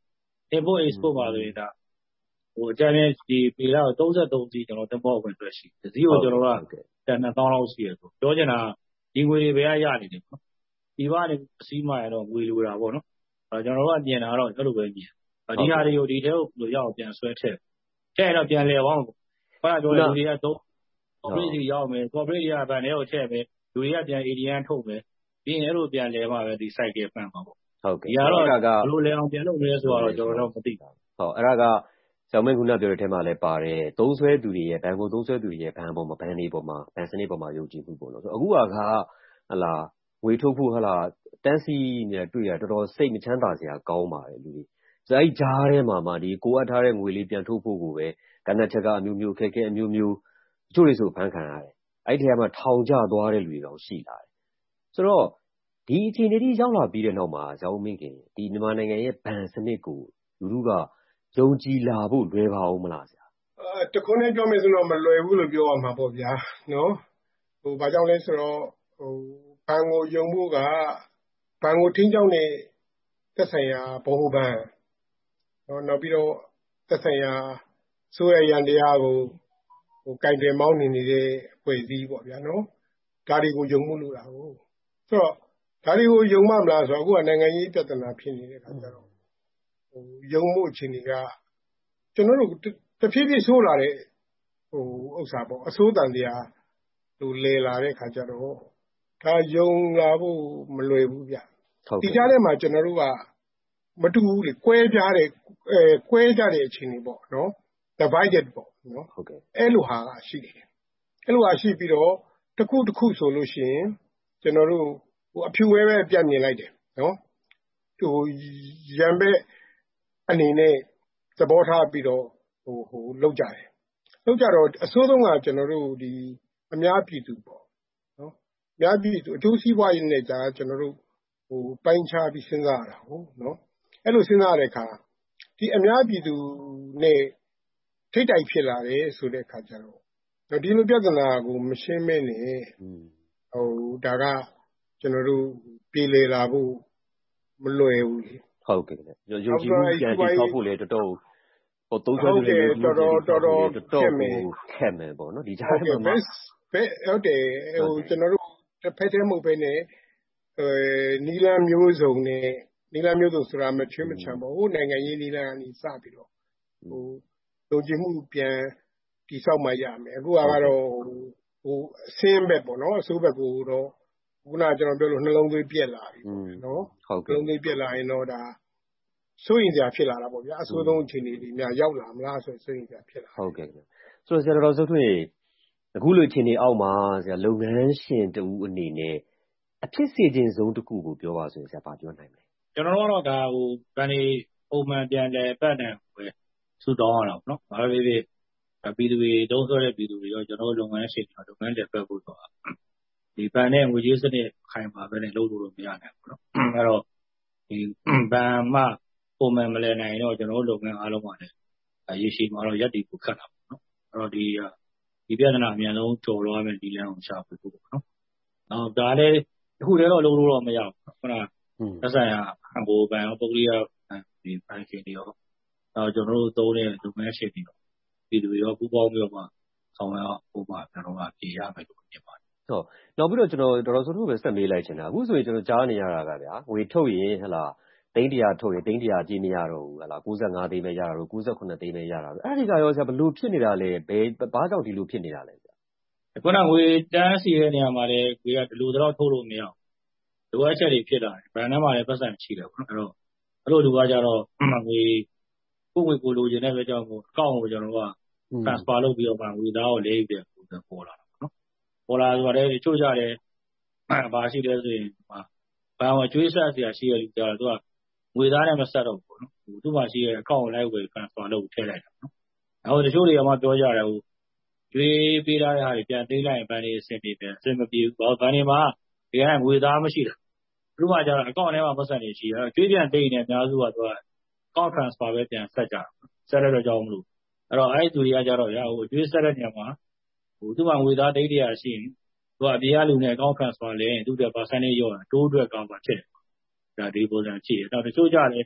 import export ပါဆိုရင်ဒါဟိုအကြမ်းနဲ့ဒီပေလာကိုသုံးသုံးစီကျွန်တော်တင်ပေါ်ဝင်တွေ့ရှိတယ်ဒီကိုကျွန်တော်ကတန်နှစ်သောင်းလောက်ရှိရဆိုပြောချင်တာဒီငွေတွေဘယ်ကရနေတယ်ပေါ့ဒီကနေအစည်းမှရတော့ငွေလိုတာပေါ့နော်အဲကျွန်တော်တို့ကပြင်တာတော့အဲ့လိုပဲမြင်ဒီဟာတွေကိုဒီထဲကိုလိုရအောင်ပြန်ဆွဲထည့်ထည့်တော့ပြန်လဲအောင်ဘာပြောလဲလူတွေကသုံး corporate တွေရောက်မယ် corporate တွေကဗန်ထဲကိုထည့်မယ်လူတွေကပြန် A D M ထုတ်မယ်ပြီးရင်အဲ့လိုပြန်လဲမှပဲဒီ cycle ပန်းမှာပေါ့ဟုတ်ကဲ့ဒီကတော့ဘယ်လိုလဲအောင်ပြန်လုပ်လဲဆိုတော့ကျွန်တော်တော့မသိပါဘူးဟုတ်အဲ့ဒါကကျောင်းမင်းခုနပြောတဲ့ထဲမှာလည်းပါတယ်သုံးဆွဲသူတွေရဲ့ဘဏ်ကိုသုံးဆွဲသူတွေရဲ့ဘဏ်ပေါ်မှာဘဏ်တွေပေါ်မှာဘဏ်စနစ်ပေါ်မှာယုံကြည်မှုပေါ့နော်ဆိုအခုကဟလာငွေထုတ်ဖို့ဟလာတန်းစီနဲ့တွေ့ရတော်တော်စိတ်မချမ်းသာစရာကောင်းပါတယ်လူတွေဆိုအဲ့ကြားထဲမှာမှဒီကိုအပ်ထားတဲ့ငွေလေးပြန်ထုတ်ဖို့ကိုပဲကဏ္ဍချက်ကအမျိုးမျိုးခက်ခဲအမျိုးမျိုးတချို့တွေဆိုဖန်ခံရတယ်အဲ့ဒီထဲမှာထောင်ကျသွားတဲ့လူတွေတောင်ရှိလာတယ်ဆိုတော့ဒီအခြေအနေကြီးရောက်လာပြီးတဲ့နောက်မှာကျောင်းမင်းခင်ဒီမြန်မာနိုင်ငံရဲ့ဘဏ်စနစ်ကိုလူလူကယုံကြည်လာဖို့လွယ်ပါဦးမလားဆရာအဲတခုနဲ့ပြောမယ်ဆိုတော့မလွယ်ဘူးလို့ပြောရမှာပေါ့ဗျာနော်ဟိုဘာကြောင့်လဲဆိုတော့ဟိုဘဏ်ကိုယုံဖို့ကဘဏ်ကိုထိန်းကျောင်းတဲ့သက်ဆိုင်ရာဗဟိုဘဏ်နော်နောက်ပြီးတော့သက်ဆိုင်ရာဆိုရရန်တရားကိုဟိုကင်တယ်မောင်းနေနေတဲ့အဖွဲ့အစည်းပေါ့ဗျာနော်ဒါတွေကိုယုံမှုလို့တာဟုတ်ဆိုတော့ဒါတွေကိုယုံမှမလားဆိုတော့အခုကနိုင်ငံရေးပြဿနာဖြစ်နေတဲ့အခါကျတော့ဟိုယုံမှုအခြေအနေကကျွန်တော်တို့တဖြည်းဖြည်းဆိုးလာတဲ့ဟိုဥစ္စာပေါ့အဆိုးတန်တရားဟိုလဲလာတဲ့အခါကျတော့ဒါယုံလာဖို့မလွယ်ဘူးဗျဒီကြားထဲမှာကျွန်တော်တို့ကမတူဘူးလေကွဲပြားတဲ့အဲကွဲကြတဲ့အခြေအနေပေါ့နော် divided ပေါ့နော်ဟုတ်ကဲ့အဲ့လိုဟာရှိတယ်အဲ့လိုဟာရှိပြီးတော့တစ်ခုတစ်ခုဆိုလို့ရှိရင်ကျွန်တော်တို့ဟိုအဖြူဝဲပဲပြတ်မြင်လိုက်တယ်နော်ဟိုရံပဲအနေနဲ့သဘောထားပြီးတော့ဟိုဟိုလောက်ကြတယ်လောက်ကြတော့အစိုးဆုံးကကျွန်တော်တို့ဒီအများပြည်သူပေါ့နော်အများပြည်သူအကျိုးစီးပွားရေးနဲ့ကြာကျွန်တော်တို့ဟိုပိုင်းခြားပြီးစဉ်းစားရတာဟုတ်နော်အဲ့လိုစဉ်းစားရတဲ့အခါဒီအများပြည်သူနဲ့ထိတ်တိုက်ဖြစ်လာတယ်ဆိုတဲ့အခါကျတော့ဒီလိုပြဿနာကိုမရှင်းမဲနဲ့ဟိုဒါကကျွန်တော်တို့ပြည်လေလာဖို့မလွယ်ဘူးလေဟုတ်ကဲ့ယုံကြည်မှုပြန်တည်ဆောက်ဖို့လေတော်တော်ဟိုသုံးဆွဲနေတယ်တော်တော်တော်တော်ခက်မယ်ခက်မယ်ပေါ့နော်ဒီကြားထဲမှာဘယ်ဟုတ်တယ်ဟိုကျွန်တော်တို့တစ်ဖက်တည်းမဟုတ်ဘဲနဲ့အဲနီလန်မျိုးစုံနဲ့နီလန်မျိုးစုံဆိုတာမချွေးမချမ်းပေါ့ဟိုနိုင်ငံရေးနီလန်ကနေစပြီးတော့ဟိုယုံကြည်မှုပြန်တည်ဆောက်မှရမယ်အခုကတော့ဟိုအစင်းဘက်ပေါ့နော်အစိုးဘက်ကိုတော့ခုနကကျွန်တော်ပြောလို့နှလုံးသွေးပြက်လာပြီနော်ဟုတ်ကဲ့နှလုံးသွေးပြက်လာရင်တော့ဒါစိုးရင်စရာဖြစ်လာတာပေါ့ဗျာအဆိုးဆုံးအခြေအနေတွေများရောက်လာမလားဆိုစိုးရင်စရာဖြစ်လာဟုတ်ကဲ့ဆိုတော့ဆရာတော်စိုးထွေးအခုလိုအခြေအနေအောက်မှာဆရာလုပ်ငန်းရှင်တူအနေနဲ့အဖြစ်စေခြင်းဆုံးတစ်ခုကိုပြောပါဆိုရင်ဆရာဘာပြောနိုင်မလဲကျွန်တော်တို့ကတော့ဒါဟိုဗန်ဒီပုံမှန်ပြန်တယ်ပတ်တယ်ပဲဆူတောင်းရအောင်နော်ဘာပဲဖြစ်ပြည်သူတွေတုံးဆွဲတဲ့ပြည်သူတွေရောကျွန်တော်တို့လုပ်ငန်းရှင်တွေလုပ်ငန်းတွေပတ်ဖို့တော့ဒီဗန်နဲ့ငွေကြေးစနစ်ခိုင်ပါပဲနဲ့လုပ်လို့မရနိုင်ဘူးနော်အဲ့တော့ဒီဗန်မှပုံမှန်မလဲနိုင်တော့ကျွန်တော်တို့လုပ်ငန်းအားလုံးကလည်းရေရှည်မှာတော့ရပ်တည်ဖို့ခက်တာပေါ့နော်အဲ့တော့ဒီဒီပြဿနာအများဆုံးကျော်လွှားမယ်ဒီလမ်းကိုရှာဖွေဖို့ပေါ့နော်နောက်ဒါလည်းအခုတည်းတော့လုပ်လို့တော့မရဘူးခုနသက်ဆိုင်ရာဟိုဗန်ရောပုဂ္ဂလိကဒီဗန်ရှင်တွေရောနောက်ကျွန်တော်တို့သုံးတဲ့လုပ်ငန်းရှင်တွေရောပြည်သူတွေရောပူးပေါင်းပြီးတော့မှဆောင်ရွက်ဖို့မှကျွန်တော်ကပြည်ရမယ်လို့မြင်ပါတယ်ဟုတ်နောက်ပြီးတော့ကျွန်တော်တော်တော်ဆိုလို့ပဲဆက်မေးလိုက်ချင်တာအခုဆိုရင်ကျွန်တော်ကြားနေရတာကဗျာငွေထုတ်ရင်ဟလာသိန်းတရာထုတ်ရင်သိန်းတရာကြီးမရတော့ဘူးဟလာ၉၅သိန်းပဲရတာတော့၉၉သိန်းပဲရတာအဲ့ဒီကရောဆရာဘယ်လိုဖြစ်နေတာလဲဘယ်ဘာကြောင့်ဒီလိုဖြစ်နေတာလဲဗျာခုနငွေတန်းစီတဲ့နေရာမှာလည်းငွေကဒီလိုတော့ထုတ်လို့မရဘူးလိုအပ်ချက်တွေဖြစ်လာတယ်ဗန်ထဲမှာလည်းပတ်စံရှိတယ်ပေါ့နော်အဲ့တော့အဲ့လိုလူကကြတော့ငွေကိုငွေကိုလိုချင်တဲ့အတွက်ကြောင့်မို့အကောင့်ကိုကျွန်တော်က transfer လုပ်ပြီးတော့မှငွေသားကိုလဲပြီးပြန်ပေါ်လာတာပေါ့နော်ပေါ်လာဆိုတော့တချို့ကြတယ်ဘာရှိလဲဆိုရင်ဘာဘာကျွေးဆက်စရာရှိရလို့ကြတော့သူကငွေသားနဲ့မဆက်တော့ဘူးနော်သူ့မှာရှိတဲ့အကောင့်ကိုလိုက်ဝယ် transfer လုပ်ထည့်လိုက်တာနော်နောက်တချို့တွေကမှပြောကြတယ်ဟိုကျွေးပေးထားတဲ့ဟာတွေပြန်သိမ်းလိုက်ရင်ဗန်တွေအဆင်ပြေတယ်အဆင်မပြေဘူးဘာဗန်တွေမှာဒီကငွေသားမရှိတာသူ့မှာကျတော့အကောင့်ထဲမှာပတ်စံနေရှိတယ်ကျွေးပြန်သိမ်းနေအများစုကသူက account transfer ပဲပြန်ဆက်ကြတာဆက်ရတော့ကြောင်းမလို့အဲ့တော့အဲ့ဒီသူတွေကကြတော့ရဟိုကျွေးဆက်တဲ့နေရာမှာဟိုသူ့မှာငွေသားဒိတ်တရားရှိရင်သူကအပြေးအလူနဲ့ account transfer လဲရင်သူ့တဲ့ percentage ရောတိုးအတွက်ကောင်းပါဖြစ်တယ်ဒါဒီပုံစံရှိတယ်နောက်တချို့ကြတယ်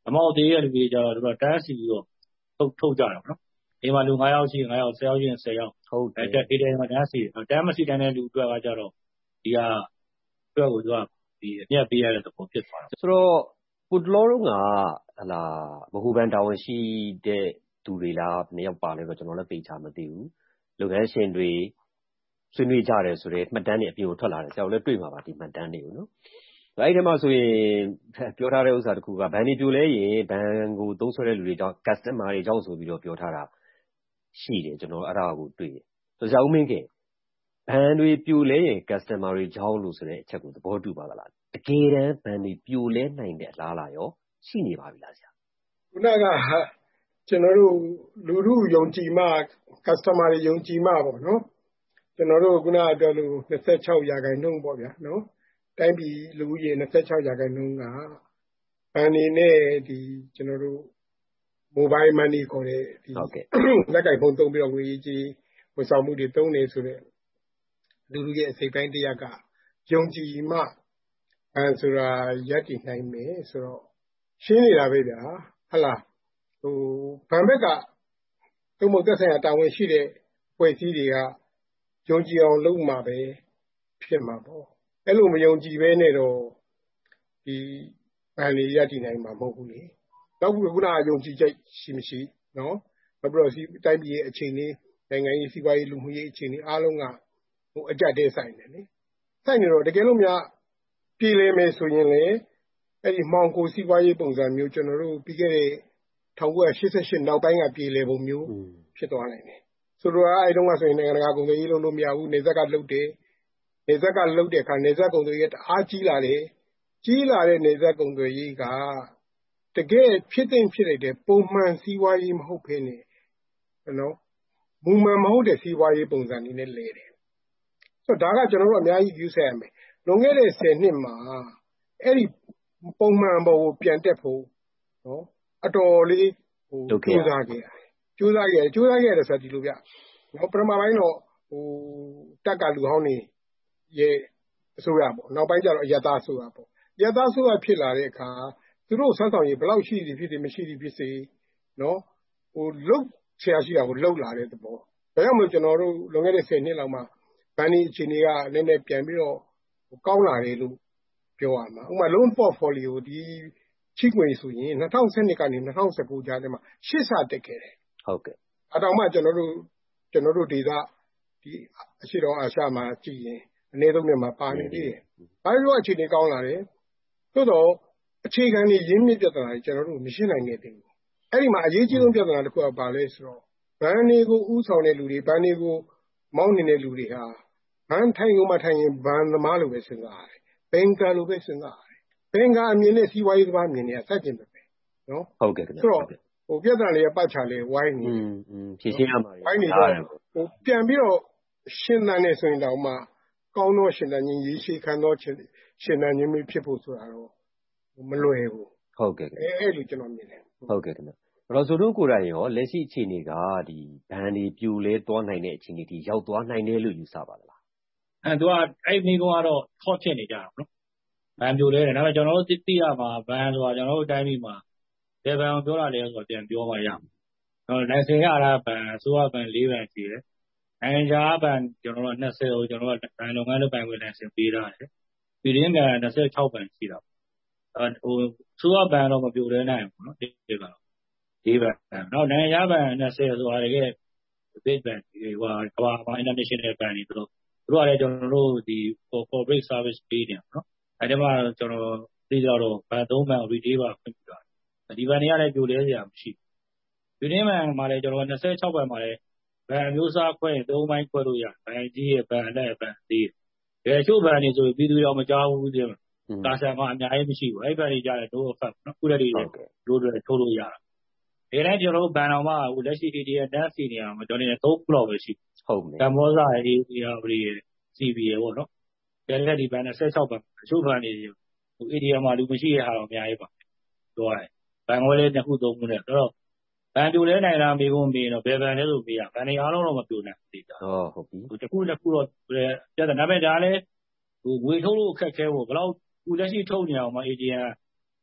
အမောက်သေးတဲ့လူတွေကြတော့သူတို့တန်းစီပြီးတော့ထုတ်ထုတ်ကြတယ်နော်ဒီမှာလူ၅ယောက်ရှိ၅ယောက်၁၀ယောက်ချင်း၁၀ယောက်ဟုတ်တယ်အဲ့ဒီတည်းမှာတန်းစီတန်းမရှိတန်းတဲ့လူအတွက်ကကြတော့ဒီကအတွက်ကိုသူကဒီအမြတ်ပေးရတဲ့သဘောဖြစ်သွားတယ်ဆိုတော့ကိုတလောလုံးကဟလာဗဟိုဘဏ်တာဝန်ရှိတဲ့သူတွေလားဘယ်နှစ်ယောက်ပါလဲတော့ကျွန်တော်လည်းသိချာမသိဘူးလုပ်ငန်းရှင်တွေဆွေးနွေးကြတယ်ဆိုတော့မှတ်တမ်းတွေအပြင်ကိုထွက်လာတယ်ဆရာတို့လည်းတွေ့မှာပါဒီမှတ်တမ်းတွေကိုနော်အဲ့ဒီမှာဆိုရင်ပြောထားတဲ့ဥစ္စာတစ်ခုကဘဏ်တွေပြိုလဲရင်ဘဏ်ကိုသုံးဆွဲတဲ့လူတွေကြောင့် customer တွေကြောင့်ဆိုပြီးတော့ပြောထားတာရှိတယ်ကျွန်တော်အဲ့ဒါကိုတွေ့တယ်ဆိုတော့ဆရာဦးမင်းခင်ဘဏ်တွေပြိုလဲရင် customer တွေကြောင့်လို့ဆိုတဲ့အချက်ကိုသဘောတူပါလားတကယ်တမ်းဘဏ်တွေပြိုလဲနိုင်တဲ့အလားအလာရောရှိနေပါပြီလားဆရာခုနကကျွန်တော်တို့လူလူယုံကြည်မှ customer တွေယုံကြည်မှပေါ့နော်ကျွန်တော်တို့ခုနကပြောလို့၂၆ရာခိုင်နှုန်းပေါ့ဗျာနော်တိုင်းပြည်လူဦးရေ၂၆ရာခိုင်နှုန်းကဘဏ်နေနဲ့ဒီကျွန်တော်တို့ mobile money ခေါ်တဲ့ဒီလက်ကိုင်ဖုန်းသုံးပြီးတော့ငွေကြေးဝန်ဆောင်မှုတွေသုံးနေဆိုတဲ့လူလူရဲ့အစိတ်ပိုင်းတရားကယုံကြည်မှဘဏ်ဆိုတာရပ်တည်နိုင်မယ်ဆိုတော့ရှင်းနေတာပဲဗျာဟုတ်လားဟိုဘဏ်ဘက်ကသုံးဖို့သက်ဆိုင်ရာတာဝန်ရှိတဲ့ဖွဲ့စည်းတွေကယုံကြည်အောင်လုပ်မှာပဲဖြစ်မှာပေါ့အဲ့လိုမယုံကြည်ပဲနဲ့တော့ဒီဘဏ်တွေရပ်တည်နိုင်မှာမဟုတ်ဘူးလေနောက်ခုကယုံကြည်ချက်ရှိမရှိနော်နောက်ပြီးတော့စီတိုင်းပြည်ရဲ့အခြေအနေနိုင်ငံရေးစီးပွားရေးလူမှုရေးအခြေအနေအားလုံးကဟိုအကြက်တဲဆိုင်တယ်လေဆိုင်နေတော့တကယ်လို့များပြည်လဲမယ်ဆိုရင်လေအဲ့ဒီမှောင်ခိုစီးပွားရေးပုံစံမျိုးကျွန်တော်တို့ပြီးခဲ့တဲ့၁၉၈၈နောက်ပိုင်းကပြည်လဲပုံမျိုးဖြစ်သွားနိုင်တယ်ဆိုတော့အဲ့တုန်းကဆိုရင်နိုင်ငံတကာကုန်သွယ်ရေးလုပ်လို့မရဘူးနေဇက်ကလုတ်တယ်နေဇက်ကလုတ်တဲ့အခါနေဇက်ကုန်သွယ်ရေးတအားကြီးလာတယ်ကြီးလာတဲ့နေဇက်ကုန်သွယ်ရေးကတကယ်ဖြစ်တဲ့ဖြစ်လိုက်တဲ့ပုံမှန်စီးပွားရေးမဟုတ်ဘဲနဲ့နော်မူမှန်မဟုတ်တဲ့စီးပွားရေးပုံစံတွေနဲ့လဲတယ်ဆိုတော့ဒါကကျွန်တော်တို့အများကြီးယူဆရမယ်လွန်ခဲ့တဲ့ဆယ်နှစ်မှာအဲ့ဒီပုံမှန်ပေါ်ကိုပြန်တက်ဖို့နော်အတော်လေးဟိုကြိုးစားခဲ့ရတယ်ကြိုးစားခဲ့ကြိုးစားခဲ့ရတယ်ဆိုတော့ဒီလိုဗျနော်ပထမပိုင်းတော့ဟိုတက်ကလူဟောင်းနေရဲ့အစိုးရပေါ့နောက်ပိုင်းကျတော့အယတအစိုးရပေါ့အယတအစိုးရဖြစ်လာတဲ့အခါသူတို့စမ်းဆောင်ရေးဘယ်လောက်ရှိသည်ဖြစ်စေမရှိသည်ဖြစ်စေနော်ဟိုလုတ်ဆရာရှိတာကိုလုတ်လာတဲ့သဘောဒါကြောင့်မို့ကျွန်တော်တို့လွန်ခဲ့တဲ့ဆယ်နှစ်လောက်မှာဘဏ်ဒီအခြေအနေကနည်းနည်းပြန်ပြီးတော့ကောင်းလာတယ်လို့ပြောရမှာဥပမာ loan portfolio ဒီချိခွေဆိုရင်၂၀၁၂ကနေ၂၀၁၉ကြားထဲမှာရှစ်ဆတက်ခဲ့တယ်ဟုတ်ကဲ့အတောင်မှကျွန်တော်တို့ကျွန်တော်တို့ဒေသဒီအရှိတော်အာရှမှာကြည့်ရင်အနည်းဆုံးမြန်မာပါနေသေးတယ်ဘာလို့အခြေအနေကောင်းလာတယ်သို့တော့အခြေခံတွေရင်းမြစ်ပြဿနာတွေကျွန်တော်တို့မရှင်းနိုင်ခဲ့သေးဘူးအဲ့ဒီမှာအရေးကြီးဆုံးပြဿနာတစ်ခုကဘာလဲဆိုတော့ဘဏ်တွေကိုဥဆောင်တဲ့လူတွေဘဏ်တွေကိုမောင်းနေတဲ့လူတွေဟာဘဏ်ထိုင်ကုန်မှထိုင်ရင်ဘဏ်သမားလိုပဲစဉ်းစားရတယ်ဘင်္ဂါလိုပဲစဉ်းစားရတယ်ဘင်္ဂါအမြင်နဲ့စီးပွားရေးသမားအမြင်နဲ့ဆက်ကျင်ပဲနော်ဟုတ်ကဲ့ခင်ဗျဆိုတော့ဟိုပြဿနာတွေကပတ်ချလဲဝိုင်းနေอืมอืมဖြည့်ရှင်းရမှာဝိုင်းနေတော့ဟိုပြန်ပြီးတော့ရှင်းတဲ့ဆိုရင်တော့မှကောင်းသောရှင်းတဲ့ချင်းရေးရှိခံသောရှင်းရှင်းတဲ့ချင်းမျိုးဖြစ်ဖို့ဆိုတာတော့မလွယ်ဘူးဟုတ်ကဲ့အဲအဲ့လိုကျွန်တော်မြင်တယ်ဟုတ်ကဲ့ခင်ဗျအဲ့တော့ဆိုတော့ကိုယ်တိုင်ရောလက်ရှိအခြေအနေကဒီဘန်ဒီပြိုလဲသွားနိုင်တဲ့အခြေအနေဒီရောက်သွားနိုင်တယ်လို့ယူဆပါသလားအဲသူကအဲ့မိကုန်းကတော့ထော့ဖြစ်နေကြတာနော်ဘန်ပြိုလဲတယ်ဒါပေမဲ့ကျွန်တော်တို့သိရမှာဘန်ဆိုတာကျွန်တော်တို့တိုင်းပြည်မှာဘယ်ဘန်ကိုပြောတာလဲဆိုတော့ပြန်ပြောမှရမယ်ကျွန်တော်နိုင်စင်ရတာဘန်ဆိုရဘန်၄ဘန်ရှိတယ်နိုင်ငံခြားဘန်ကျွန်တော်တို့၂၀ကိုကျွန်တော်တို့ဘန်လုပ်ငန်းလုပ်ပိုင်ခွင့်နိုင်စင်ပေးထားတယ်ပြည်တွင်းဘန်၂၆ဘန်ရှိတာအဲဟိုဆိုရဘန်တော့မပြိုလဲနိုင်ဘူးနော်ဒီကတော့ဒီဘန်နောက်နိုင်ငံခြားဘန်၂၀ဆိုတာတကယ် big bang ဟိုကဘာဘာ international ဘန်တွေတို့တို့ကလည်းကျွန်တော်တို့ဒီ corporate service ပေးတယ်နော်အဲဒီမှာကျွန်တော်သိကြတော့ဘန်သုံးဘန် retail ပါဖွင့်ပြတာဒီဘန်တွေကလည်းပြိုလဲစရာမရှိဘူးဒီနေ့မှမှာလည်းကျွန်တော်၂၆ဘန်မှာလည်းဘန်မျိုးစားခွဲရင်သုံးပိုင်းခွဲလို့ရတယ်ဘန်ကြီးရဲ့ဘန်နဲ့ဘန်သေးဘယ်ချို့ဘန်တွေဆိုပြီးသူရောမကြောက်ဘူးတဲ့ကာဆန်မှာအများကြီးမရှိဘူးအဲ့ဘန်တွေကြားတယ်တို့ဖတ်နော်ခုတည်းတွေတို့တွေထုတ်လို့ရတာဒီတိုင်းကျွန်တော်တို့ဘန်တော်မှာဟိုလက်ရှိ A D A dance နေရာမှာကျွန်တော်နေသုံးခုလောက်ပဲရှိဟုတ်မယ်ကမ္ဘောဇာ A D A ဘရီ C B ရေပေါ့နော်ဒါလည်းဒီဘန်၂၆ဘန်အချို့ဘန်တွေဟို A D A မှာလူမရှိတဲ့ဟာတော့အများကြီးပါပြောရတယ်ဘန်ဝဲလေးနှစ်ခုသုံးခုနဲ့ဆိုတော့ဘန်ပြိုလဲနိုင်လားမေးဖို့မေးတော့ဘယ်ဘန်လဲဆိုမေးရဘန်တွေအားလုံးတော့မပြိုနိုင်ဘူးသိတာဟုတ်ဟုတ်ပြီဟိုတစ်ခုတစ်ခုတော့ပြဿနာပဲဒါလည်းဟိုငွေထုတ်လို့အခက်ခဲပေါ့ဘယ်လောက်ခုလက်ရှိထုတ်နေအောင်မှာ A D A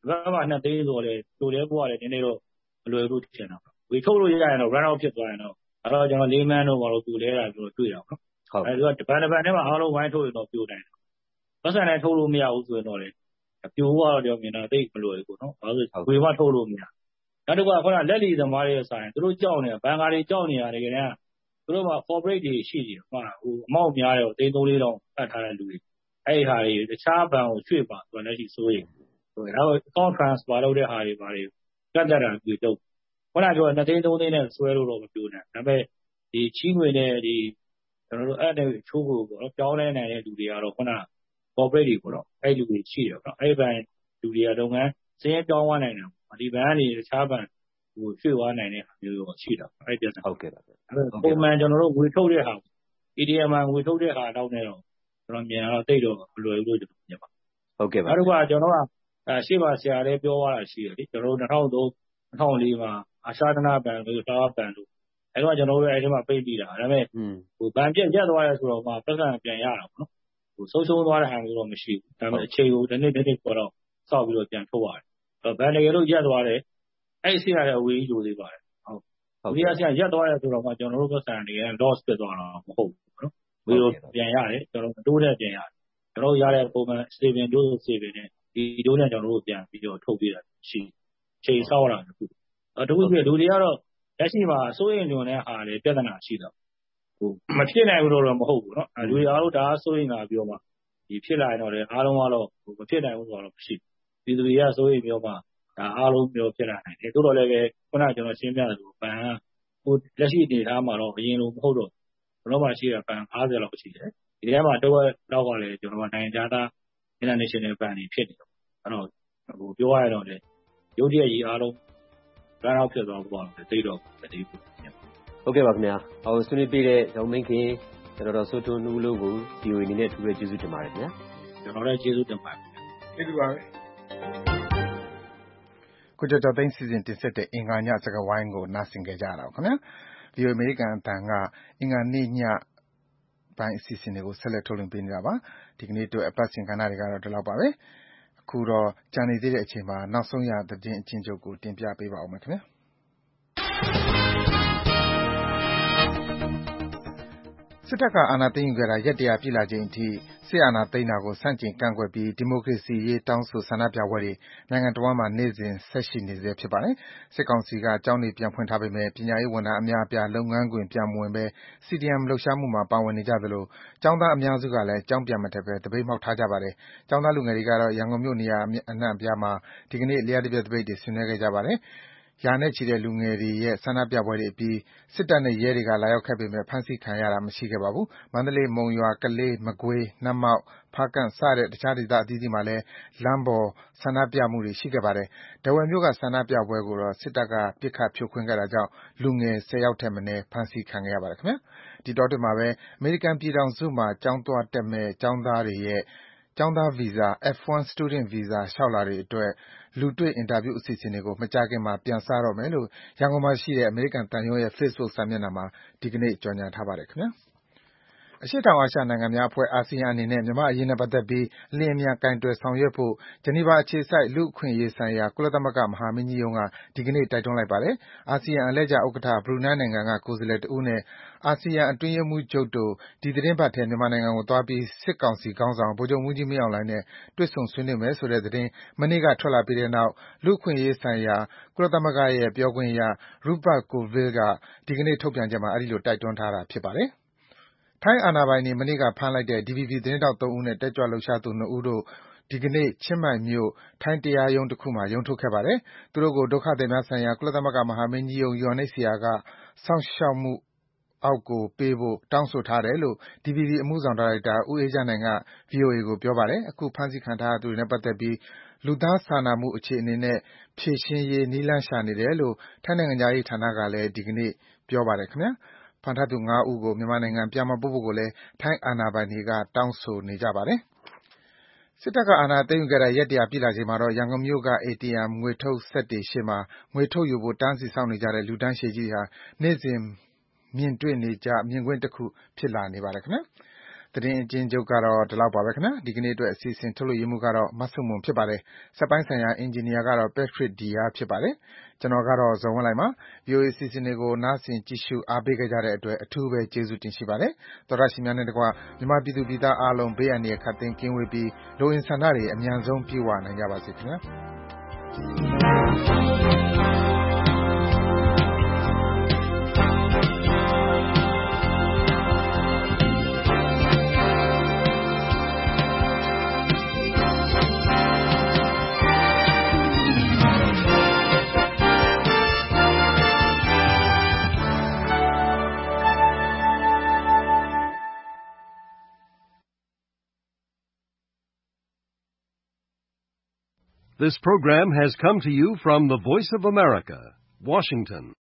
ဘယ်မှာနှစ်သိန်းဆိုလဲတူတယ်ဘွားလည်းနည်းနည်းတော့မလွယ်ဘူးထင်တာဝေထုတ်လို့ရရင်တော့ run out ဖြစ်သွားရင်တော့အဲ့တော့ကျွန်တော်လေးမန်းတော့ဘာလို့ပြလဲတာဆိုတော့တွေ့တာပေါ့နော်အဲ့ဒါကတပန်တပန်ထဲမှာအားလုံးဝိုင်းထုတ်ရင်တော့ပြိုနိုင်တယ်ပတ်စံနဲ့ထုတ်လို့မရဘူးဆိုရင်တော့လေပြိုသွားတော့ကျွန်တော်မြင်တာသိမလွယ်ဘူးပေါ့နော်ဘာလို့ဝေမထုတ်လို့မရနောက်တစ်ခါခုနလက်လီသမားတွေဆိုင်သူတို့ကြောက်နေတာဘန်ကာတွေကြောက်နေတာတကယ်တမ်းသူတို့မှာ corporate တွေရှိတယ်ဟိုဟိုအမောက်များတယ်သိန်းသုံးလေးတောင်အပ်ထားတဲ့လူတွေအဲ့ဒီဟာတွေတခြားဘန်ကိုရွှေ့ပါဆိုတော့လက်ရှိစိုးရိမ်ဟိုနောက် account transfer လုပ်တဲ့ဟာတွေပါတွေကတ်တတာပြတော့ခုနကပြောနှစ်သိန်းသုံးသိန်းနဲ့ဆွဲလို့တော့မပြောနိုင်ဒါပေမဲ့ဒီချီးငွေနဲ့ဒီကျွန်တော်တို့အဲ့တဲ့ချိုးဖို့ပေါ့နော်ပြောင်းလဲနိုင်တဲ့လူတွေကတော့ခုန corporate တွေပေါ့နော်အဲ့လူတွေရှိတယ်ပေါ့နော်အဲ့ဘန်လူတွေကလုပ်ငန်းစင်းရဲပြောင်းသွားနိုင်တယ်ဒီဘန်ကနေတခြားဘန်ဟိုရွှေ့သွားနိုင်တဲ့ဟာမျိုးတော့ရှိတာအဲ့ပြဿနာဟုတ်ကဲ့ပါအဲ့ပုံမှန်ကျွန်တော်တို့ငွေထုတ်တဲ့ဟာ A T M မှာငွေထုတ်တဲ့ဟာတော့နဲ့တော့ကျွန်တော်မြင်တာတော့တိတ်တော့မလွယ်ဘူးလို့ကျွန်တော်မြင်ပါဟုတ်ကဲ့ပါအဲ့တော့ကျွန်တော်ကအဲရှေ့ပါဆရာလည်းပြောသွားတာရှိတယ်လေကျွန်တော်တို့၂၀၀၃ ၂၀၀၄မှာအာရှဒနာဘဏ်လို့တာဝဘဏ်လို့အဲ့တော့ကျွန်တော်တို့အဲ့ဒီမှာပိတ်ပြီးတာဒါပေမဲ့ဟိုဘဏ်ပြက်ရက်သွားရဲဆိုတော့မှပတ်စံပြန်ရတာပေါ့နော်ဟိုဆုံးရှုံးသွားတဲ့ဟာမျိုးတော့မရှိဘူးဒါပေမဲ့အခြေကိုတစ်နေ့တစ်နေ့ပေါ်တော့စောက်ပြီးတော့ပြန်ထုတ်ရတယ်အဲ့ဘဏ်တကယ်လို့ရက်သွားတယ်အဲ့ဆရာလည်းအဝေးကြီးလိုသေးပါတယ်ဟုတ်ဟုတ်ဒီအဆရာရက်သွားရဲဆိုတော့မှကျွန်တော်တို့ပတ်စံတကယ် loss ဖြစ်သွားတာမဟုတ်ဘူးနော်ဝေလို့ပြန်ရတယ်ကျွန်တော်တိုးတဲ့ပြန်ရတယ်ကျွန်တော်ရတဲ့ပုံမှန် saving တို့ saving နဲ့ဒီတို့နဲ့ကျွန်တော်တို့ပြန်ပြီးတော့ထုတ်ပေးတာရှိချိန်ဆောက်တာတခုအဲတခုပြလူတွေကတော့လက်ရှိမှာစိုးရင်ညွန်တဲ့အားလေပြဿနာရှိတော့ဟိုမဖြစ်နိုင်ဘူးလို့တော့မဟုတ်ဘူးเนาะလူတွေအားလုံးဒါစိုးရင်လာပြီးတော့မှဒီဖြစ်လာရင်တော့လေအားလုံးကတော့ဟိုမဖြစ်နိုင်ဘူးဆိုတော့မရှိဘူးဒီလူတွေကစိုးရင်မျိုးမှဒါအားလုံးမျိုးဖြစ်လာနိုင်တယ်တိုးတော့လည်းပဲခုနကကျွန်တော်ရှင်းပြတယ်လို့ဘန်ဟိုလက်ရှိအနေထားမှာတော့အရင်လိုမဟုတ်တော့ဘယ်တော့မှရှိတာဘန်၅၀လောက်ရှိတယ်ဒီထဲမှာတော့တော့ကလည်းကျွန်တော်ကနိုင်ငံခြားသား international ဘန်တွေဖြစ်နေတော့အဲ့တော့ဟိုပြောရတော့လေရုပ်တရက်ကြီးအားလုံးရန်အောင်ဖြစ်သွားတော့တိတ်တော့မတည်ဘူးဟုတ်ကဲ့ပါခင်ဗျာဟိုဆွေးနွေးပေးတဲ့ရောင်မင်းခင်ကျွန်တော်တို့ဆိုထွန်းနူးလုံးကို ဗီအိုအေ အနေနဲ့ထူးပဲကျေးဇူးတင်ပါတယ်ခင်ဗျာကျွန်တော်လည်းကျေးဇူးတင်ပါတယ်ကျေးဇူးပါပဲကိုကျော်ကျော်သိန်းစီစဉ်တင်ဆက်တဲ့အင်္ဂါညစကားဝိုင်းကိုနားဆင်ကြကြတာပါခင်ဗျာ ဗီအိုအေ အမေရိကန်အသံကအင်္ဂါနေ့ညပိုင်းအစီအစဉ်တွေကိုဆက်လက်ထုတ်လွှင့်ပေးနေတာပါဒီကနေ့အတွက်အပတ်စဉ်ကဏ္ဍတွေကတော့ဒီလောက်ပါပဲအခုတော့ကြံနေသေးတဲ့အချိန်မှာနောက်ဆုံးရသတင်းအချင်းချုပ်ကိုတင်ပြပေးပါဦးမယ်ခင်ဗျာစစ်တပ်ကအာဏာသိမ်းယူခဲ့တာရက်တရာပြည့်လာချိန်အထိစစ်အာဏာသိမ်းတာကိုဆန့်ကျင်ကန့်ကွက်ပြီးဒီမိုကရေစီရေးတောင်းဆိုဆန္ဒပြပွဲတွေနိုင်ငံတော်မှာနေ့စဉ်ဆက်ရှိနေဆဲဖြစ်ပါတယ်။စစ်ကောင်စီကကျောင်းတွေပြန်ဖွင့်ထားပေမဲ့ပညာရေးဝန်ထမ်းအများအပြားလုပ်ငန်းခွင်ပြန်မဝင်ဘဲ စီ ဒီ အမ် လှုပ်ရှားမှုမှာပါဝင်နေကြသလိုကျောင်းသားအများစုကလည်းကျောင်းပြန်မတက်ဘဲတပိတ်မှောက်ထားကြပါတယ်။ကျောင်းသားလူငယ်တွေကတော့ရန်ကုန်မြို့နေရာအနှံ့အပြားမှာဒီကနေ့လ ျှပ်တပြက်တပိတ်တွေဆင်နွှဲခဲ့ကြပါတယ်။ရာနဲ့ချီတဲ့လူငယ်တွေရဲ့ဆန္ဒပြပွဲတွေအပြီးစစ်တပ်နဲ့ရဲတွေကလာရောက်ခဲ့ပေမဲ့ဖမ်းဆီးခံရတာမရှိခဲ့ပါဘူး။မန္တလေး၊မုံရွာ၊ကလေး၊မကွေး၊နတ်မောက်၊ဖားကန့်စတဲ့တခြားဒေသအသီးသီးမှာလည်းလမ်းပေါ်ဆန္ဒပြမှုတွေရှိခဲ့ပါတယ်။ထားဝယ်မြို့ကဆန္ဒပြပွဲကိုတော့စစ်တပ်ကပစ်ခတ်ဖြိုခွင်းခဲ့တာကြောင့်လူငယ်ဆယ်ယောက်ထက်မနည်းဖမ်းဆီးခံခဲ့ရပါတယ်ခင်ဗျာ။ဒီအတောအတွင်းမှာပဲအမေရိကန်ပြည်ထောင်စုမှာကျောင်းသွားတက်မယ့်ကျောင်းသားတွေရဲ့ကျောင်းသားဗီဇာ F ဝန်း Student Visa လျှောက်လွှာတွေအတွက်လူတွေ့အင်တာဗျူးအစီအစဉ်တွေကိုမကြာခင်မှာပြန်စတော့မယ်လို့ရန်ကုန်မှာရှိတဲ့အမေရိကန်သံရုံးရဲ့ Facebook စာမျက်နှာမှာဒီကနေ့ကြေညာထားပါတယ်ခင်ဗျာ။အရှေ့တောင်အာရှနိုင်ငံများအဖွဲ့ အာဆီယံအနေနဲ့မြန်မာ့အရေးနဲ့ပတ်သက်ပြီးအလျင်အမြန်ကိုင်တွယ်ဆောင်ရွက်ဖို့ဂျနီဗာအခြေစိုက်လူ့အခွင့်အရေးဆိုင်ရာကုလသမဂ္ဂမဟာမင်းကြီးရုံးကဒီကနေ့တိုက်တွန်းလိုက်ပါတယ်။အာဆီယံအလှည့်ကျဥက္ကဋ္ဌဘရူနိုင်းနိုင်ငံကကိုယ်စားလှယ်တဦးနဲ့အာဆီယံအတွင်းရေးမှူးချုပ်တို့ဒီသီတင်းပတ်ထဲမြန်မာနိုင်ငံကိုသွားပြီးစစ်ကောင်စီခေါင်းဆောင်ဗိုလ်ချုပ်မှူးကြီးမင်းအောင်လှိုင်နဲ့တွေ့ဆုံဆွေးနွေးမယ်ဆိုတဲ့သတင်းမနေ့ကထွက်လာပြီးတဲ့နောက်လူ့အခွင့်အရေးဆိုင်ရာကုလသမဂ္ဂရဲ့ပြောခွင့်ရ Rupert Colville ကဒီကနေ့ထုတ်ပြန်ချက်မှာအဲဒီလိုတိုက်တွန်းထားတာဖြစ်ပါတယ်။ထိုင်းအာဏာပိုင်တွေမနေ့ကဖမ်းလိုက်တဲ့ ဒီ ဗီ ဘီ သတင်းထောက်သုံးဦးနဲ့တက်ကြွလှုပ်ရှားသူနှစ်ဦးတို့ဒီကနေ့ချင်းမိုင်မြို့ထိုင်းတရားရုံးတခုမှာရုံးထုတ်ခဲ့ပါတယ်။သူတို့ကိုဒုက္ခသည်များဆိုင်ရာကုလသမဂ္ဂမဟာမင်းကြီးရုံး ယူအန် အိတ် စီ အာ ကစောင့်ရှောက်မှုအောက်ကိုပေးဖို့တောင်းဆိုထားတယ်လို့ ဒီ ဗီ ဘီ အမှုဆောင်ဒါရိုက်တာဦးအေးချမ်းနိုင်က ဗွီအိုအေကိုပြောပါတယ်။အခုဖမ်းဆီးခံထားရသူတွေနဲ့ပတ်သက်ပြီးလူသားစာနာမှုအခြေအနေနဲ့ဖြေရှင်းရေးနည်းလမ်းရှာနေတယ်လို့ထိုင်းနိုင်ငံခြားရေးဌာနကလည်းဒီကနေ့ပြောပါတယ်ခင်ဗျာ။ဖမ်းထားသူငါးဦးကိုမြန်မာနိုင်ငံပြန်မပို့ဖို့လည်းထိုင်းအာဏာပိုင်တွေကတောင်းဆိုနေကြပါတယ်။စစ်တပ်ကအာဏာသိမ်းယူခဲ့တာရက်တရာပြည့်လာချိန်မှာတော့ရန်ကုန်မြို့က အေ တီ အမ် ငွေထုတ်စက်တွေရှေ့မှာငွေထုတ်ယူဖို့တန်းစီစောင့်နေကြတဲ့လူတန်းရှည်ကြီးဟာနေ့စဉ်မြင်တွေ့နေကျမြင်ကွင်းတခုဖြစ်လာနေပါတယ်ခင်ဗျာ။သတင်းအကျဉ်းချုပ်ကတော့ဒီလောက်ပါပဲခင်ဗျာဒီကနေ့အတွက်အစီအစဉ်ထုတ်လွှင့်ရမှုကတော့မဆုမွန်ဖြစ်ပါတယ်စက်ပိုင်းဆိုင်ရာအင်ဂျင်နီယာကတော့ Patrick Dia ဖြစ်ပါတယ်ကျွန်တော်ကတော့ဇော်ဝင်းလိုက်ပါ V O A အစီအစဉ်တွေကိုနားဆင်ကြည့်ရှုအားပေးခဲ့ကြတဲ့အတွက်အထူးပဲကျေးဇူးတင်ရှိပါတယ်သောရရှိများနဲ့တကွမြန်မာပြည်သူပြည်သားအားလုံးဘေးအန္တရာယ်ခတ်သိမ်းကင်းဝေးပြီးလူအင်ဆန္ဒတွေအမြန်ဆုံးပြည့်ဝနိုင်ကြပါစေခင်ဗျာ This program has come to you from the Voice of America, Washington.